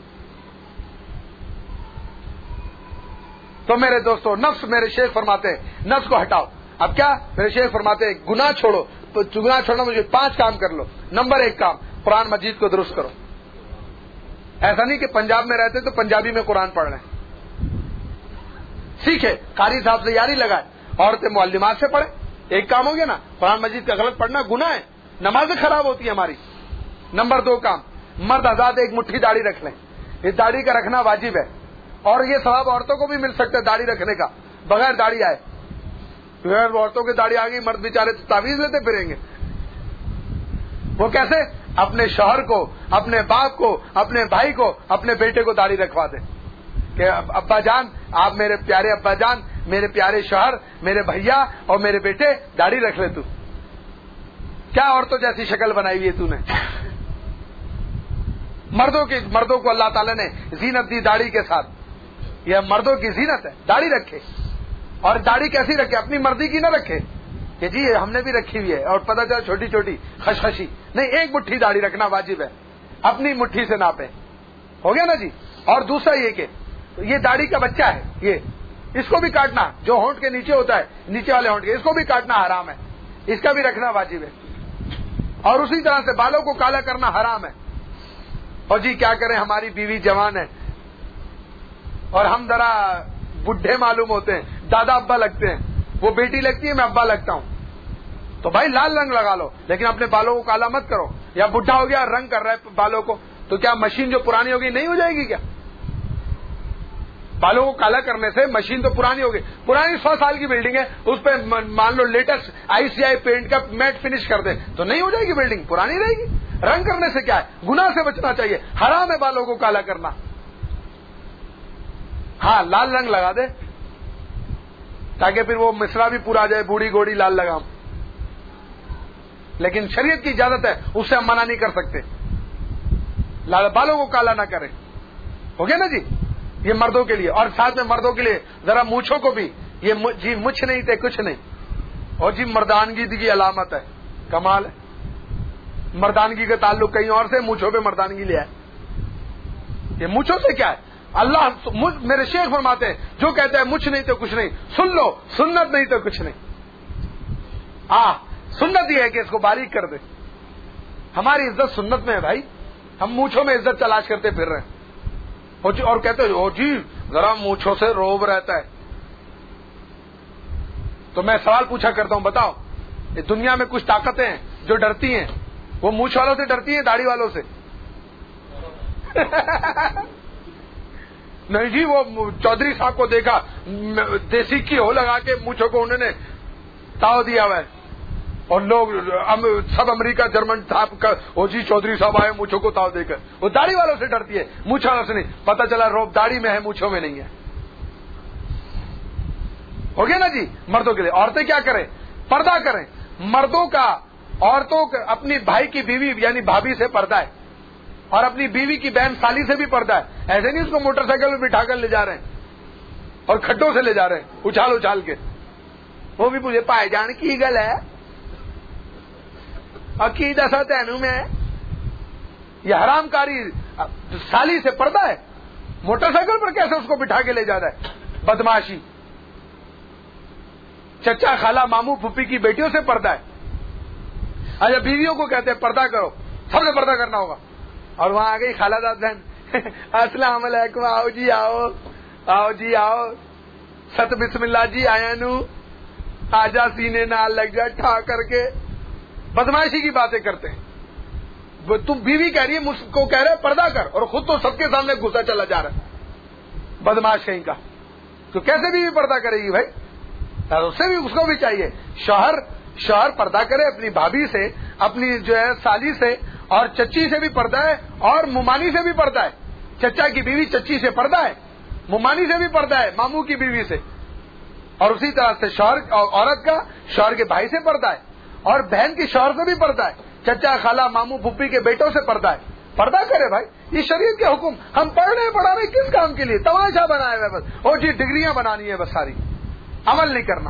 تو میرے دوستو, نفس, میرے شیخ فرماتے ہیں نفس کو ہٹاؤ. اب کیا میرے شیخ فرماتے ہیں گناہ چھوڑو. تو گناہ چھوڑنا مجھے پانچ کام کر لو. نمبر ایک کام, قرآن مجید کو درست کرو. ایسا نہیں کہ پنجاب میں رہتے تو پنجابی میں قرآن پڑھ رہے ہیں, سیکھے, قاری صاحب سے یاری لگائے, عورتیں معلمات سے پڑھیں. ایک کام ہو گیا نا, قرآن مجید کا غلط پڑھنا گناہ ہے, نمازیں خراب ہوتی ہیں ہماری. نمبر دو کام, مرد آزاد ایک مٹھی داڑھی رکھ لیں. یہ داڑھی کا رکھنا واجب ہے, اور یہ ثواب عورتوں کو بھی مل سکتا ہے داڑھی رکھنے کا, بغیر داڑھی آئے. بغیر عورتوں کی داڑھی آ گئی, مرد بیچارے تو تعویذ لیتے پھریں گے. وہ کیسے؟ اپنے شوہر کو, اپنے باپ کو, اپنے بھائی کو, اپنے بیٹے کو داڑھی رکھوا دے کہ ابا جان, آپ میرے پیارے ابا جان, میرے پیارے شوہر, میرے بھیا اور میرے بیٹے داڑھی رکھ لے. تو کیا عورتوں جیسی شکل بنائی ہوئی ہے تو نے. مردوں کی مردوں کو اللہ تعالیٰ نے زینت دی داڑھی کے ساتھ. یہ مردوں کی زینت ہے, داڑھی رکھے. اور داڑھی کیسی رکھے؟ اپنی مرضی کی نہ رکھے کہ جی ہم نے بھی رکھی ہوئی ہے اور پتہ چلا چھوٹی چھوٹی خشخشی. نہیں, ایک مٹھی داڑھی رکھنا واجب ہے, اپنی مٹھی سے ناپے. ہو گیا نا جی. اور دوسرا یہ کہ یہ داڑھی کا بچہ ہے, یہ اس کو بھی کاٹنا, جو ہونٹ کے نیچے ہوتا ہے, نیچے والے ہونٹ کے, اس کو بھی کاٹنا حرام ہے, اس کا بھی رکھنا واجب ہے. اور اسی طرح سے بالوں کو کالا کرنا حرام ہے. اور جی کیا کریں, ہماری بیوی جوان ہے اور ہم ذرا بڈھے معلوم ہوتے ہیں, دادا ابا لگتے ہیں. وہ بیٹی لگتی ہے, میں ابا لگتا ہوں. تو بھائی لال رنگ لگا لو, لیکن اپنے بالوں کو کالا مت کرو. یا بڈھا ہو گیا رنگ کر رہا ہے بالوں کو, تو کیا مشین جو پرانی ہوگی نہیں ہو جائے گی کیا؟ بالوں کو کالا کرنے سے مشین تو پرانی ہوگی. پرانی سو سال کی بلڈنگ ہے, اس پہ مان لو latest I C I paint کا میٹ فنش کر دے تو نہیں ہو جائے گی بلڈنگ, پرانی رہے گی. رنگ کرنے سے کیا ہے؟ گناہ سے بچنا چاہیے, حرام ہے بالوں کو کالا کرنا. ہاں لال رنگ لگا دے تاکہ پھر وہ مصرا بھی پورا آ جائے, بوڑھی گوڑی لال لگام. لیکن شریعت کی اجازت ہے, اس سے ہم منع نہیں کر سکتے. بالوں کو کالا نہ کریں. ہو گیا نا جی. یہ مردوں کے لیے. اور ساتھ میں مردوں کے لیے ذرا مونچھوں کو بھی, یہ جی مچھ نہیں تھے کچھ نہیں. اور جی مردانگی کی علامت ہے. کمال ہے. مردانگی کا تعلق کہیں اور سے, مونچھوں پہ مردانگی لے آئے. یہ مونچھوں سے کیا ہے؟ اللہ میرے شیخ فرماتے ہیں جو کہتا ہے مچھ نہیں تو کچھ نہیں, سن لو سنت نہیں تو کچھ نہیں. ہاں سنت یہ ہے کہ اس کو باریک کر دے. ہماری عزت سنت میں ہے بھائی, ہم مونچھوں میں عزت تلاش کرتے پھر رہے ہیں اور کہتے ہیں او جی ذرا مونچھوں سے روب رہتا ہے. تو میں سوال پوچھا کرتا ہوں, بتاؤ یہ دنیا میں کچھ طاقتیں ہیں جو ڈرتی ہیں, وہ مونچھ والوں سے ڈرتی ہیں داڑھی والوں سے؟ نہیں جی, وہ چودھری صاحب کو دیکھا دیسی کی ہو لگا کے مونچھوں کو انہوں نے تاؤ دیا ہوا ہے, اور لوگ سب امریکہ جرمن صاحب کا وہ جی چودھری صاحب آئے مونچھوں کو تاؤ دے کر. وہ داڑھی والوں سے ڈرتی ہے, مونچھ والوں سے نہیں. پتہ چلا روب داڑھی میں ہے, مونچھوں میں نہیں ہے. ہو گیا نا جی. مردوں کے لیے عورتیں کیا کریں؟ پردہ کریں. مردوں کا عورتوں کا اپنی بھائی کی بیوی یعنی بھابھی سے پردہ ہے, اور اپنی بیوی کی بہن سالی سے بھی پردہ ہے. ایسے نہیں اس کو موٹر سائیکل میں بٹھا کر لے جا رہے ہیں اور کھڈوں سے لے جا رہے ہیں اچھال اچھال کے. وہ بھی مجھے پائے جان کی گل ہے اور کی دسا تینوں میں. یہ حرام کاری سالی سے پردہ ہے. موٹر سائیکل پر کیسے اس کو بٹھا کے لے جا رہا ہے؟ بدماشی. چچا خالہ ماموں پھوپھی کی بیٹیوں سے پردہ ہے. اچھا بیویوں کو کہتے ہیں پردہ کرو, سب نے پردہ کرنا ہوگا. اور وہاں آ گئی خالہ داد بہن, السلام علیکم, آؤ جی آؤ, آؤ جی آؤ, ست بسم اللہ جی آیا نو, آجا سینے نال لگ جا ٹھا کر کے. بدماشی کی باتیں کرتے ہیں. تم بیوی کہہ رہی ہے مجھ کو کہہ رہے پردہ کر, اور خود تو سب کے سامنے گھسا چلا جا رہا ہے بدماش کہیں کا. تو کیسے بیوی پردہ کرے گی بھائی؟ اس سے بھی اس کو بھی چاہیے شوہر شوہر پردہ کرے اپنی بھابھی سے, اپنی جو ہے سالی سے, اور چچی سے بھی پردہ ہے, اور ممانی سے بھی پردہ ہے. چچا کی بیوی چچی سے پردہ ہے, ممانی سے بھی پردہ ہے, ماموں کی بیوی سے. اور اسی طرح سے شوہر عورت کا شوہر کے بھائی سے پردہ ہے, اور بہن کی شوہر سے بھی پردہ ہے. چچا خالہ ماموں پھوپھی کے بیٹوں سے پردہ ہے. پردہ کرے بھائی, یہ شریعت کے حکم. ہم پڑھ رہے پڑھا رہے کس کام کے لیے؟ تماشا بنایا ہوا بس, اور جی ڈگریاں بنانی ہے بس, ساری عمل نہیں کرنا.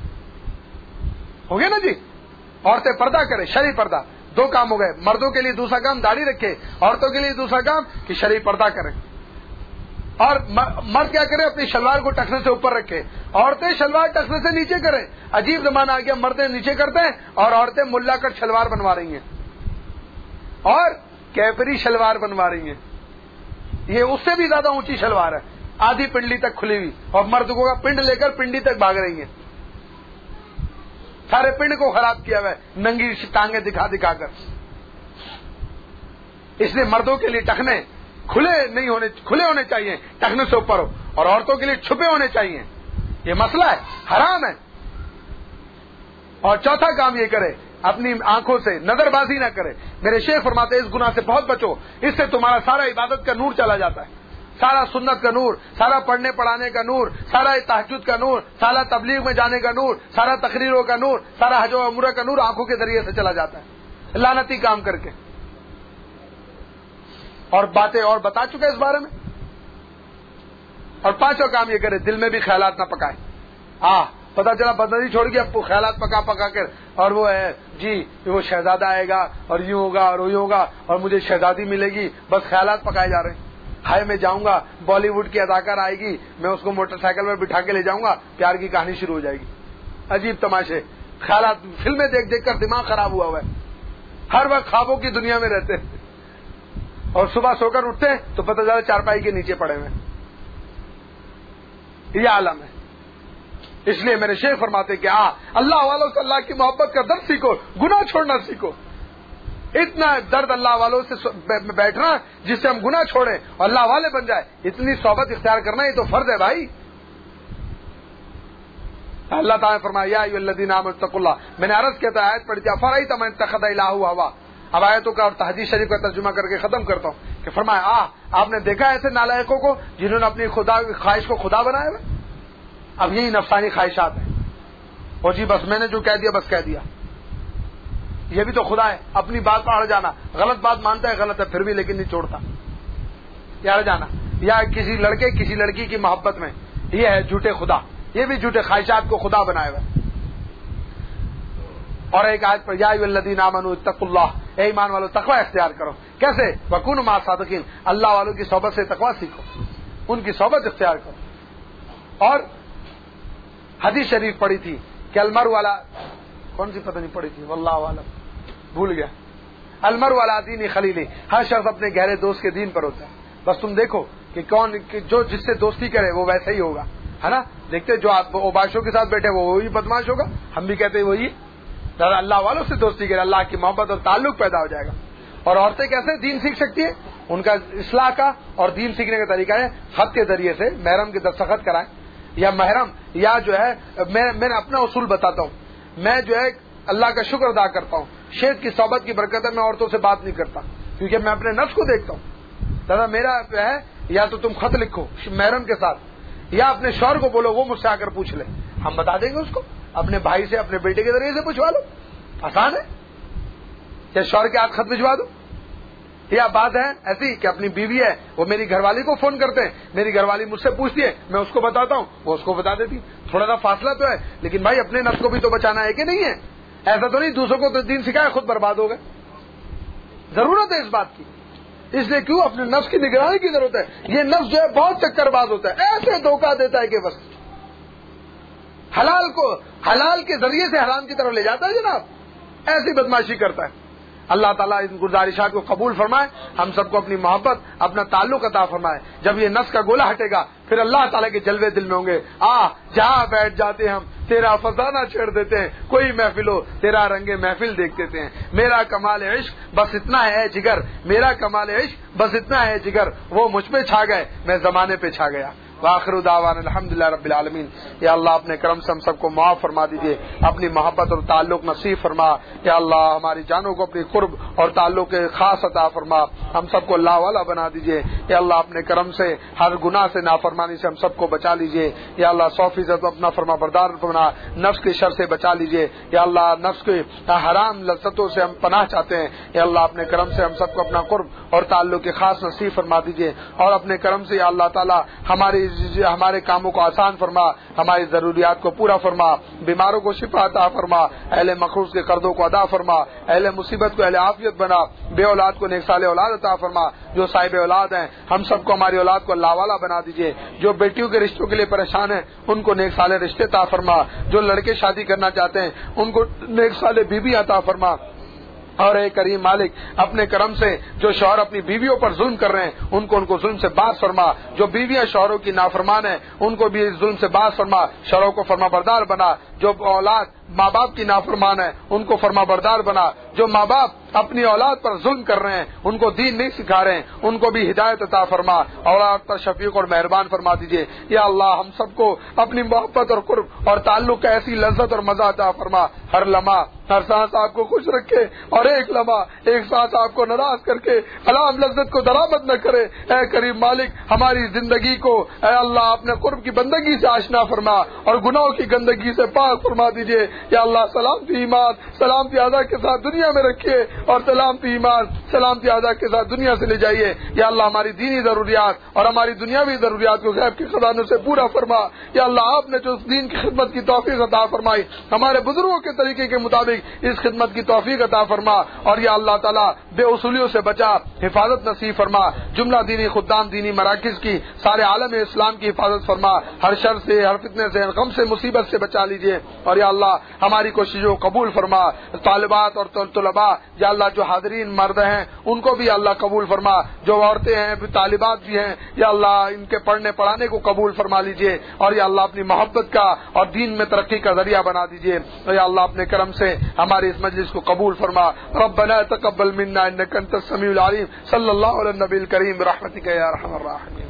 ہو گیا نا جی. عورتیں پردہ کرے, شرعی پردہ. دو کام ہو گئے. مردوں کے لیے دوسرا کام داڑھی رکھے, عورتوں کے لیے دوسرا کام کہ شرعی پردہ کریں. اور مرد کیا کرے؟ اپنی شلوار کو ٹخنے سے اوپر رکھے, عورتیں شلوار ٹخنے سے نیچے کریں. عجیب زمانہ آ گیا, مردیں نیچے کرتے ہیں اور عورتیں ملا کٹ شلوار بنوا رہی ہیں اور کیپری شلوار بنوا رہی ہیں. یہ اس سے بھی زیادہ اونچی شلوار ہے, آدھی پنڈلی تک کھلی ہوئی, اور مردوں کا پنڈ لے کر پنڈی تک بھاگ رہی ہیں. سارے پنڈ کو خراب کیا ہوا ہے ننگی ٹانگیں دکھا دکھا کر. اس لیے مردوں کے لیے ٹخنے کھلے نہیں ہونے کھلے ہونے چاہیے, ٹخنے سے اوپر ہو, اور عورتوں کے لیے چھپے ہونے چاہیے. یہ مسئلہ ہے, حرام ہے. اور چوتھا کام یہ کرے, اپنی آنکھوں سے نظر بازی نہ کرے. میرے شیخ فرماتے ہیں اس گناہ سے بہت بچو, اس سے تمہارا سارا عبادت کا نور چلا جاتا ہے, سارا سنت کا نور, سارا پڑھنے پڑھانے کا نور, سارا تہجد کا نور, سارا تبلیغ میں جانے کا نور, سارا تقریروں کا نور, سارا حج و عمرہ کا نور آنکھوں کے ذریعے سے چلا جاتا ہے لعنتی کام کر کے. اور باتیں اور بتا چکے اس بارے میں. اور پانچوں کام یہ کرے, دل میں بھی خیالات نہ پکائے. ہاں پتا چلا بدنظری چھوڑ گیا, خیالات پکا پکا کر, اور وہ ہے جی وہ شہزادہ آئے گا اور یوں ہوگا اور یوں ہوگا اور مجھے شہزادی ملے گی, بس خیالات پکائے جا رہے ہیں. ہائے میں جاؤں گا, بالی ووڈ کی اداکار آئے گی, میں اس کو موٹر سائیکل میں بٹھا کے لے جاؤں گا, پیار کی کہانی شروع ہو جائے گی. عجیب تماشے, خیالات, فلمیں دیکھ دیکھ کر دماغ خراب ہوا ہوا ہے. ہر وقت خوابوں کی دنیا میں رہتے ہیں, اور صبح سو کر اٹھتے ہیں تو پتہ چلا چارپائی کے نیچے پڑے ہوئے. یہ عالم ہے. اس لیے میرے شیخ فرماتے کہ آ اللہ والوں سے اللہ کی محبت کا درد سیکھو, گناہ چھوڑنا سیکھو. اتنا درد اللہ والوں سے بیٹھنا جس سے ہم گناہ چھوڑیں اور اللہ والے بن جائے, اتنی صحبت اختیار کرنا یہ تو فرض ہے بھائی. اللہ تعالیٰ نے فرمایا یا ایھا الذین آمنوا اتقوا اللہ. میں نے عرض کیا تھا, آیت پڑھی تھی, افرأیت من اتخذ الہہ ہوا. اب آیتوں کا اور تحدیث شریف کا ترجمہ کر کے ختم کرتا ہوں کہ فرمایا آ آپ نے دیکھا ایسے نالائقوں کو جنہوں نے اپنی خدا خواہش کو خدا بنایا ہوا. اب یہی نفسانی خواہشات ہیں, اور جی بس میں نے جو کہہ دیا بس کہہ دیا, یہ بھی تو خدا ہے. اپنی بات پر اڑ جانا, غلط بات مانتا ہے غلط ہے پھر بھی لیکن نہیں چھوڑتا, یہ اڑ جانا. یا کسی لڑکے کسی لڑکی کی محبت میں, یہ ہے جھوٹے خدا, یہ بھی جھوٹے خواہشات کو خدا بنائے ہوئے. اور ایک آیت پر یا ایھا الذین آمنوا اتقوا اللہ، اے ایمان والو تقوی اختیار کرو. کیسے؟ وکونوا مع الصادقین، اللہ والوں کی صحبت سے تقوی سیکھو، ان کی صحبت اختیار کرو. اور حدیث شریف پڑھی تھی کہ المر والا کون سی پتہ نہیں پڑھی تھی واللہ عالم بھول گیا. المر والا دین خلیلی، ہر شخص اپنے گہرے دوست کے دین پر ہوتا ہے. بس تم دیکھو کہ کون کہ جو جس سے دوستی کرے وہ ویسا ہی ہوگا، ہے نا. دیکھتے جو آپ اوباشوں کے ساتھ بیٹھے وہ وہی بدماش ہوگا، ہم بھی کہتے ہیں وہی. اللہ والوں سے دوستی کرے، اللہ کی محبت اور تعلق پیدا ہو جائے گا. اور عورتیں کیسے دین سیکھ سکتی ہیں؟ ان کا اصلاح کا اور دین سیکھنے کا طریقہ ہے خط کے ذریعے سے محرم کے دستخط کرائیں، یا محرم یا جو ہے میں میں نے اپنا اصول بتاتا ہوں. میں جو ہے اللہ کا شکر ادا کرتا ہوں، شیخ کی صحبت کی برکت ہے میں عورتوں سے بات نہیں کرتا، کیونکہ میں اپنے نفس کو دیکھتا ہوں. دادا میرا ہے یا تو تم خط لکھو محرم کے ساتھ، یا اپنے شوہر کو بولو وہ مجھ سے آ کر پوچھ لے، ہم بتا دیں گے اس کو. اپنے بھائی سے اپنے بیٹے کے ذریعے سے پوچھوا لو، آسان ہے. یا شوہر کے ہاتھ خط بھجوا دو. یا بات ہے ایسی کہ اپنی بیوی ہے وہ میری گھر والی کو فون کرتے ہیں، میری گھر والی مجھ سے پوچھتی ہے، میں اس کو بتاتا ہوں، وہ اس کو بتا دیتی. تھوڑا سا فاصلہ تو ہے لیکن بھائی اپنے نفس کو بھی تو بچانا ہے کہ نہیں ہے. ایسا تو نہیں دوسروں کو تو دین سکھایا خود برباد ہو گئے. ضرورت ہے اس بات کی. اس لیے کیوں اپنے نفس کی نگرانی کی ضرورت ہے. یہ نفس جو ہے بہت چکر باز ہوتا ہے، ایسے دھوکہ دیتا ہے کہ بس حلال کو حلال کے ذریعے سے حرام کی طرف لے جاتا ہے جناب، ایسی بدماشی کرتا ہے. اللہ تعالیٰ ان گزارشات کو قبول فرمائے، ہم سب کو اپنی محبت اپنا تعلق عطا فرمائے. جب یہ نفس کا گولہ ہٹے گا پھر اللہ تعالیٰ کے جلوے دل میں ہوں گے. آ جہاں بیٹھ جاتے ہم تیرا فسانہ چھیڑ دیتے ہیں، کوئی محفل ہو تیرا رنگ محفل دیکھ دیتے ہیں. میرا کمال عشق بس اتنا ہے جگر، میرا کمال عشق بس اتنا ہے جگر، وہ مجھ پہ چھا گئے میں زمانے پہ چھا گیا. وآخر دعوانا الحمدللہ رب العالمین. یا اللہ اپنے کرم سے ہم سب کو معاف فرما دیجیے، اپنی محبت اور تعلق نصیب فرما. یا اللہ ہماری جانوں کو اپنی قرب اور تعلق کے خاص عطا فرما، ہم سب کو اللہ والا بنا دیجیے. یا اللہ اپنے کرم سے ہر گناہ سے نافرمانی سے ہم سب کو بچا لیجیے. یا اللہ سو فیصد اپنا فرما بردار بنا، نفس کی شر سے بچا لیجیے. یا اللہ نفس کے حرام لذتوں سے ہم پناہ چاہتے ہیں. یا اللہ اپنے کرم سے ہم سب کو اپنا قرب اور تعلق کے خاص نصیب فرما دیجیے. اور اپنے کرم سے یا اللہ تعالی ہماری ہمارے کاموں کو آسان فرما، ہماری ضروریات کو پورا فرما، بیماروں کو شفا عطا فرما، اہل مخروص کے قرضوں کو ادا فرما، اہل مصیبت کو اہل عافیت بنا، بے اولاد کو نیک صالح اولاد عطا فرما. جو صاحب اولاد ہیں ہم سب کو ہماری اولاد کو اللہ والا بنا دیجیے. جو بیٹیوں کے رشتوں کے لیے پریشان ہیں ان کو نیک صالح رشتے عطا فرما. جو لڑکے شادی کرنا چاہتے ہیں ان کو نیک صالح بیوی عطا فرما. اور اے کریم مالک اپنے کرم سے جو شوہر اپنی بیویوں پر ظلم کر رہے ہیں ان کو ان کو ظلم سے باز فرما. جو بیویاں شوہروں کی نافرمان ہیں ان کو بھی ظلم سے باز فرما، شوہروں کو فرما بردار بنا. جو اولاد ماں باپ کی نافرمان ہے ان کو فرما بردار بنا. جو ماں باپ اپنی اولاد پر ظلم کر رہے ہیں ان کو دین نہیں سکھا رہے ہیں ان کو بھی ہدایت عطا فرما. اولاد پر شفیق اور مہربان فرما دیجیے. یا اللہ ہم سب کو اپنی محبت اور قرب اور تعلق کا ایسی لذت اور مزہ عطا فرما. ہر لمحہ ہر سانس آپ کو خوش رکھے اور ایک لمحہ ایک سانس آپ کو ناراض کر کے حرام لذت کو درآمد نہ کرے. اے کریم مالک ہماری زندگی کو اے اللہ اپنے قرب کی بندگی سے آشنا فرما اور گناہوں کی گندگی سے پاک فرما دیجیے. یا اللہ سلامتی ایمان سلامتی اعضاء کے ساتھ دنیا میں رکھیے اور سلامتی ایمان سلامتی اعضاء کے ساتھ دنیا سے لے جائیے. یا اللہ ہماری دینی ضروریات اور ہماری دنیاوی ضروریات کو غیب کے خزانوں سے پورا فرما. یا اللہ آپ نے جو دین کی خدمت کی توفیق عطا فرمائی ہمارے بزرگوں کے طریقے کے مطابق اس خدمت کی توفیق عطا فرما. اور یا اللہ تعالیٰ بے اصولیوں سے بچا، حفاظت نصیب فرما. جملہ دینی خدام دینی مراکز کی سارے عالم اسلام کی حفاظت فرما. ہر شر سے ہر فتنے سے ہر غم سے مصیبت سے بچا لیجیے. اور یا اللہ ہماری کوششوں کو قبول فرما. طالبات اور طلباء یا اللہ جو حاضرین مرد ہیں ان کو بھی اللہ قبول فرما. جو عورتیں ہیں طالبات بھی ہیں یا اللہ ان کے پڑھنے پڑھانے کو قبول فرما لیجیے. اور یا اللہ اپنی محبت کا اور دین میں ترقی کا ذریعہ بنا دیجیے. اور یا اللہ اپنے کرم سے ہماری اس مجلس کو قبول فرما. ربنا تقبل منا انك انت السميع العليم. صلی اللہ علی النبی الکریم برحمتک یا ارحم الراحمین.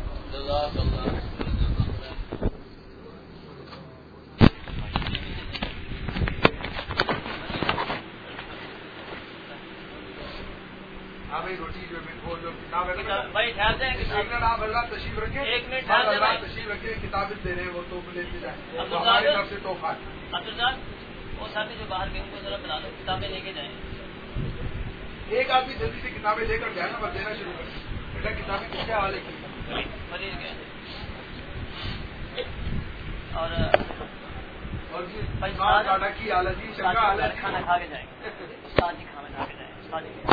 روٹی جو وہ جو کتاب ہے بھائی ٹھہر جائیں آپ اللہ تشریف رکھیں ایک منٹ اللہ تشریف رکھیں کتابیں دے رہے ہیں وہ تو لیتے جائیں ہماری طرف سے تحفہ. عبدالرزاق وہ ساتھی جو باہر گئے ان کو ذرا بلا دو کتابیں لے کے جائیں. ایک آدمی جلدی سے کتابیں لے کر جائے نا بس دینا شروع کریں. بیٹا کتابیں کس کے حوالے کی مریض گئے اور کی حالت جی چنگا حالت کھانا کھا کے جائیں گے. استاد جی کھانا کھا کے جائیں. استاد جی